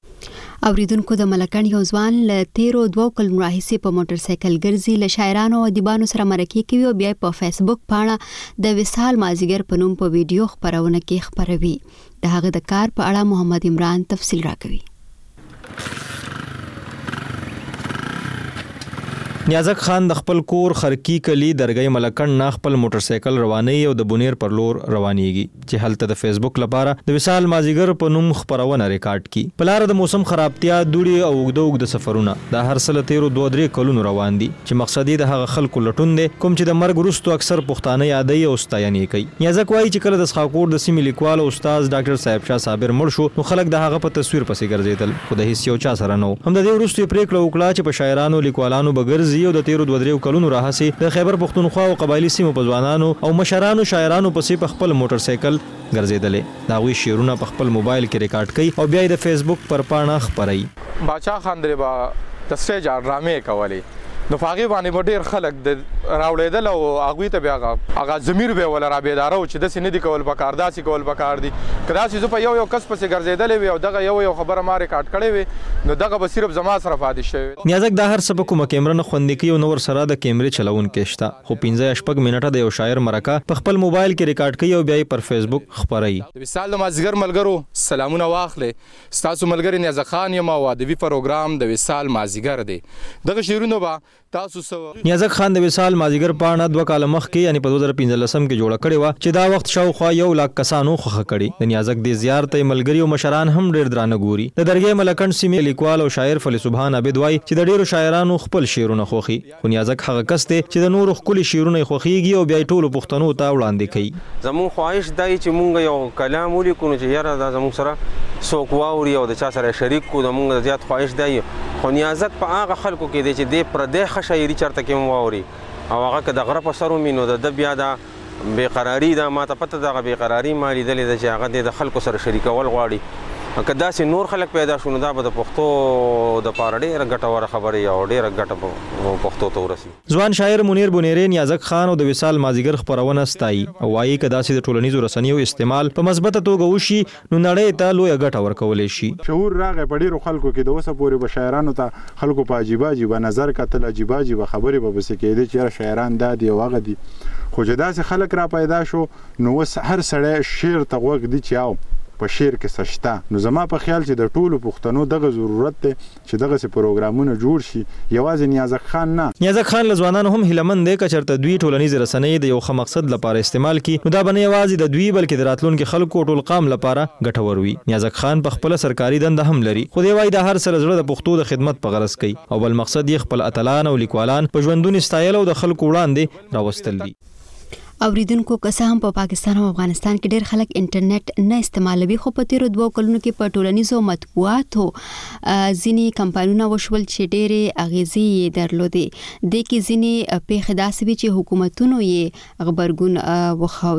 اوریدونکو د ملکن یو ځوان له 13 کلونو راهیسې په موټر سایکل ګرځي له شاعرانو او ادیبانو سره مرکه کوي او بیا په فیسبوک پاڼه د وصال مازیګر په نوم په ویډیو خبرونه کې خبروي. د هغه د کار په اړه محمد عمران تفصیل راکوي. نیازک خان د خپل کور خرکی کلی درګي ملکن نه خپل موټر سایکل رواني او د بونیر پر لور روانيږي چې هلته د فیسبوک لپاره د وصال مازیګر په نوم خبرونه ریکارډ کی. په لار د موسم خرابتیا دوړي او وګدوګ د سفرونه د هر سل 13 کلونو روان دي چې مقصد یې د هغه خلکو لټون دي کوم چې د مرګ وروسته اکثر پښتانه یادي او ستاینې کوي. نیازک وایي چې کله د سخاکور د سیمې لیکوال او استاد ډاکټر صاحب شاه صابر مړ شو نو خلک د هغه په تصویر پسې ګرځیدل خو د هیڅ یو چا سره نو. هم د دې وروسته پریکړه وکړه چې په شاعرانو لیکوالانو بغیر زیو د 13 کلونو راهسي د خیبر پختونخوا او قبایلی سیمو په ځوانانو او مشرانو شاعرانو پسې په خپل موټر سایکل ګرځیدلې. دا وی شعرونه په خپل موبایل کې ریکارډ کړي او بیا د فیسبوک پر پاڼه خبري. باچا خان دربا د سټیج ډرامې کولې نو فاغي باندې ډېر خلک د راوړېدل او هغه ته بیا هغه ضمیر به ولا را بيدارو چې د سینې دی کول پکار داسي کول پکار دي کدا چې په یو کس پسې ګرځېدلې وي او دغه یو خبره ما ریکارډ کړې وي نو دغه به صرف زما سره فادي شي. نیازک د هر سبق کومه کیمرا نه خوندې کوي او نور سره د کیمرې چلون کېشتا خو 15 منټه د یو شاعر مرکه په خپل موبایل کې ریکارډ کوي او بیا په فیسبوک خبري. د وصال مازیګر ملګرو سلامونه واخلې تاسو ملګری نیازک خان یم او ادبي پروګرام د وصال مازیګر دی. دغه شیرونو با تاسو سو نیازک خان د وصال مازیګر پاڼه 2 کال مخکې یعنی په 2015 کې جوړه کړې و چې دا وخت شاوخوا 1 لک کسانو خوخه کړي. د نیازک د زیارت ملګری او مشران هم ډېر درانه ګوري. د درګې ملکن سیمې لیکوال او شاعر فل سبحان عبد وای چې د ډېرو شاعرانو خپل شعرونه خوخي خو نیازک هغه کس دی چې د نورو خپل شعرونه خوخيږي او بیا ټولو پښتنو ته وړاندې کوي. زمون خواهش دی چې مونږ یو کلام ولیکو چې یاره دا زمون سره څوک واوري او د چا سره شریک کو د مونږ زیات خواهش دی خو نیازک په هغه خلکو کې دی چې د پردې خشایري چرته کې واوري او هغه که د غره په سر ومینو د بیا دا بے قراری دا ما ته پته دغه بے قراری مالی دلې چې هغه د خلکو سره شریکول غواړي که داسې نور خلک پیدا شونه دا به د پښتو د پاره ډېره ګټوره خبره یا ډېره ګټه پښتو ته ورسي. ځوان شاعر منیر بونیری نیازک خان او د وصال مازیګر خبرونه ستایي او وايي که داسې د ټولنیزو رسنیو استعمال په مثبته توګه وشي نو نړۍ ته لویه ګټه ورکولی شي. شعور راغی په ډېرو خلکو کې د اوسه پورې به شاعرانو ته خلکو په عجیبه نظر کتل، عجیبه خبرې به پسې کېدې چې یاره شاعران دا دي او هغه دي. خو چې داسې خلک را پیدا شو نو اوس هر سړی شعر ته غوږ دی چې او په شعر کې څه شته. نو زما په خیال چې د ټولو پښتنو دغه ضرورت دی چې دغسې پروګرامونه جوړ شي. یوازې نیازک خان نه، نیازک خان له ځوانانو هم هیلهمند دی که چېرته دوی ټولنیزې رسنۍ د یو ښه مقصد لپاره استعمال کړي نو دا به نه یوازې د دوی بلکې د راتلونکي خلکو ټول قام لپاره ګټور وي. نیازک خان په خپله سرکاري دنده هم لري خو دی وایي دا هر څه له زړه د پښتو د خدمت په غرض کوي او بل مقصد یې خپل اتلان او لیکوالان په ژوندون ستایل او د خلکو وړاندې راوستل دي. اوریدونکو که څه هم په پاکستان او افغانستان کې ډېر خلک انټرنیټ نه استعمالوي خو په تیرو 2 کلونو کې په ټولنیزو مطبوعاتو ځینې کمپاینونه وشول چې ډېرې اغیزې یې درلودې. دې کې ځینې پیښې داسې وې چې حکومتونو یې غبرګون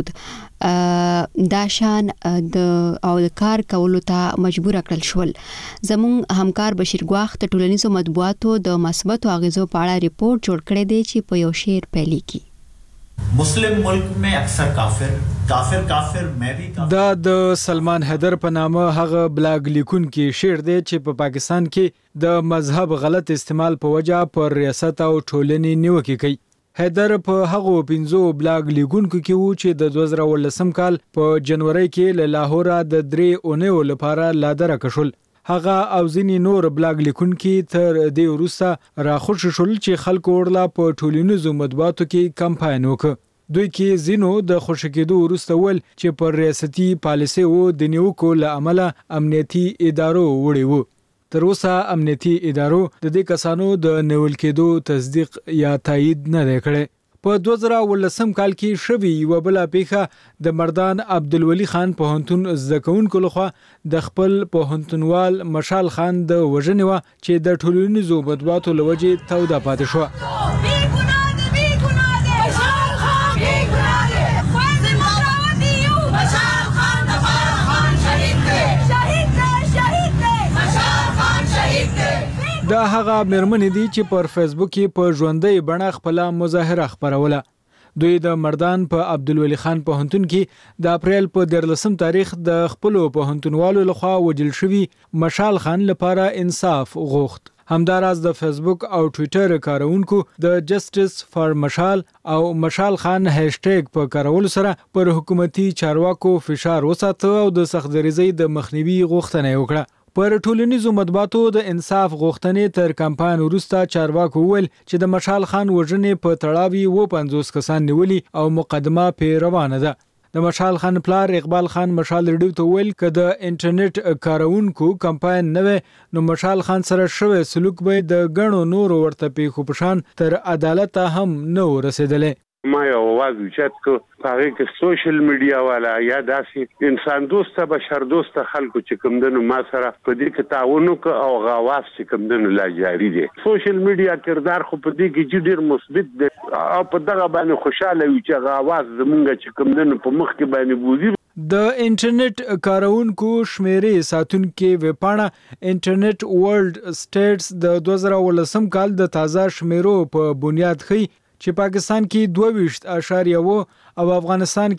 وښود دا شان د کار کولو ته مجبور کړل شول. زموږ همکار بشیر ګواخ د ټولنیزو مطبوعاتو د مثبتو اغیزو په اړه ریپورت جوړ کړی دی چې په یو شعر پیل کړي. مسلم ملک میں اکثر کافر میں بھی دا د سلمان حیدر په نامه هغه بلاګ لیکونکي شعر دی چې په پاکستان کې د مذهب غلط استعمال په وجه پر ریاست او ټولنې نیوکې کوي. حیدر په هغو 15 بلاګ لیکونکو کې وو چې د 2018 کال په جنوري کې له لاهور د 3 اونیو لپاره لادره کشول. هغه او ځینې نور بلاګ لیکونکي تر دې وروسته راخوش شول چې خلکو ورله په ټولنیزو مطبوعاتو کې کمپاین وکړ. دوی کې ځینو د خوشی کېدو وروسته ول چې پر ریاستي پالیسي وو د نیوکو له امله امنیتي ادارو وړي وو. تر اوسه امنیتي ادارو د دې کسانو د نیول کېدو تصدیق یا تایید نه دی کړی. په 2018 کال کې شوی یو بل پیښه د مردان عبدالولی خان پوهنتون زده کوونکو لخوا د خپل پوهنتونوال مشال خان د وژنې وه چې د ټولنیزو مطبوعاتو له وجې توده پاتې شوه. دا هغه مېرمنې دي چې پر فیسبوک کې په ژوندۍ بڼه خپل مظاهره خپروله. دوی د مردان په عبدالولی خان پوهنتون کې د اپریل په 14 تاریخ د خپل پوهنتونوالو لخوا وژل شوي مشال خان لپاره انصاف غوښت. همداراز د فیسبوک او ټویټر کارونکو د جسټس فار مشال او مشال خان هاشټیګ په کارولو سره پر حکومتي چارواکو فشار وساته او د سختدریزۍ د مخنیوي غوښتنه وکړه. پر ټولنیزو مطبوعاتو د انصاف غوښتنې تر کمپاین وروسته چارواکو وویل چې د مشال خان وژنې په تړاو 50 کسان نیولي او مقدمه پې روانه ده. د مشال خان پلار اقبال خان مشال ریډیو ته ویل که د انټرنیټ کارونکو کمپاین نه وي نو مشال خان سره شوی سلوک به د ګڼو نورو ورته پیښو په شان تر عدالت هم نه ورسېدلی. ما یو आवाज اوچت کو هغه کې سوشل میډیا والا یا داسې انسان دوسته بشر دوسته خلکو چې کوم دنو ما سره په دې کې تعاون او غواص چې کوم دنو لا جاری دي. سوشل میډیا کردار خو په دې کې ډېر مثبت دی او په دغه باندې خوشاله وي چې غواص زمونږ چې کوم دنو په مخ کې باندې بوزي. د انټرنیټ کارونکو شمیرې ساتونکو ویبپاڼه انټرنیټ ورلد سټیټس د 2018 کال د تازه شمیرو په بنیاد خي چې پاکستان کې 22.1 او افغانستان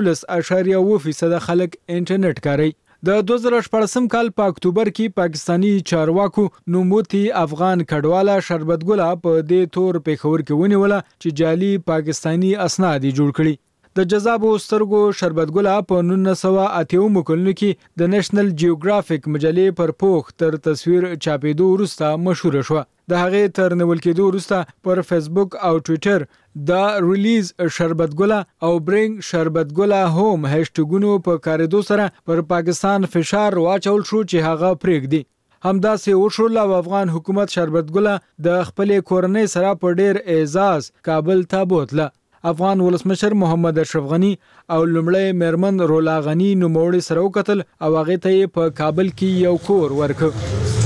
کې 11.1% خلک انټرنیټ کاروي. د 2014 کال په اکتوبر کې پاکستانی چارواکو نوموتی افغان کډواله شربت ګله په دې تور پیښور کې ونیوله چې جعلي پاکستانی اسناد جوړ کړي. د جذابو سترګو شربت ګله په 1980 کلونو کې د نېشنل جیوګرافیک مجلې پر پوښ تر تصویر چاپېدو وروسته مشهور شو. د هغې تر نیول کېدو وروسته پر فیسبوک او ټویټر دا ریلیز شربت ګله او برینګ شربت ګله هوم هاشټګونو په کارېدو سره پر پاکستان فشار واچول شو چې هغه پرېږدي. همداسې وشول او افغان حکومت شربت ګله د خپلې کورنۍ سره په ډېر اعزاز کابل ته بوتله. افغان ولسمشر محمد اشرف غنی او لومړی میرمن رولا غنی نوموړي سره وکتل او هغه ته په کابل کې یو کور ورکړ.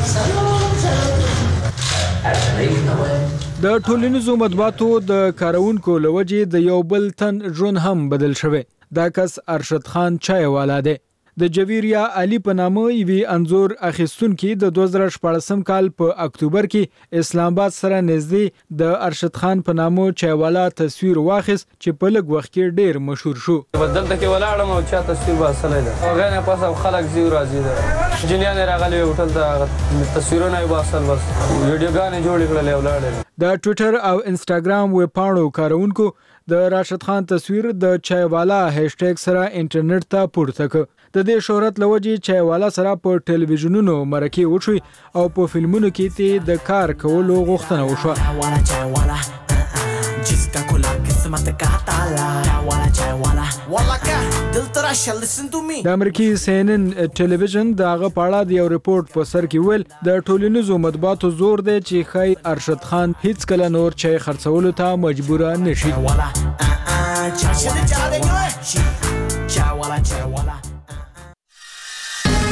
د ټولنیزو مطبوعاتو د کارونکو لوجې د یو بل تن ژوند هم بدل شوی. دا کس ارشد خان چای والا دی. د جویریا علي په نامه یوی انزور اخیستونکو د 2014 کال په اکتوبر کې اسلام آباد سره نږدې د ارشد خان په نامه چایوالا تصویر واخیست چې په لږ وخت کې ډیر مشهور شو. بدلته کې ولاړم او چا تصویر واسلې ده هغه نه پاسه خلک زیو راځي ده جنیان راغلي هوټل ته تصویرونه یې واسل بس ویډیوګانې جوړ کړل ولاړل. د ټوئیټر او انسټاګرام ویب پاڼو کارونکو د راشد خان تصویر د چایوالا هاشټیګ سره انټرنیټ ته پورته کړ. د دې شهرت لوجې چایوالا سره په ټلویزیونونو مرکه وشوي او په فلمونو کې ته د کار کولو غوښتنه وشوه. जिसका खुला किस्मत का ताला वाला वाला का दिल तेरा listen to me. د امریکای CNN ټلویزیون دغه پاړه د یو ریپورت په سر کې ویل د ټولنیزو مطبوعاتو زور دی چې خای ارشد خان هیڅ کله نور چای خرڅولو ته مجبور نشي.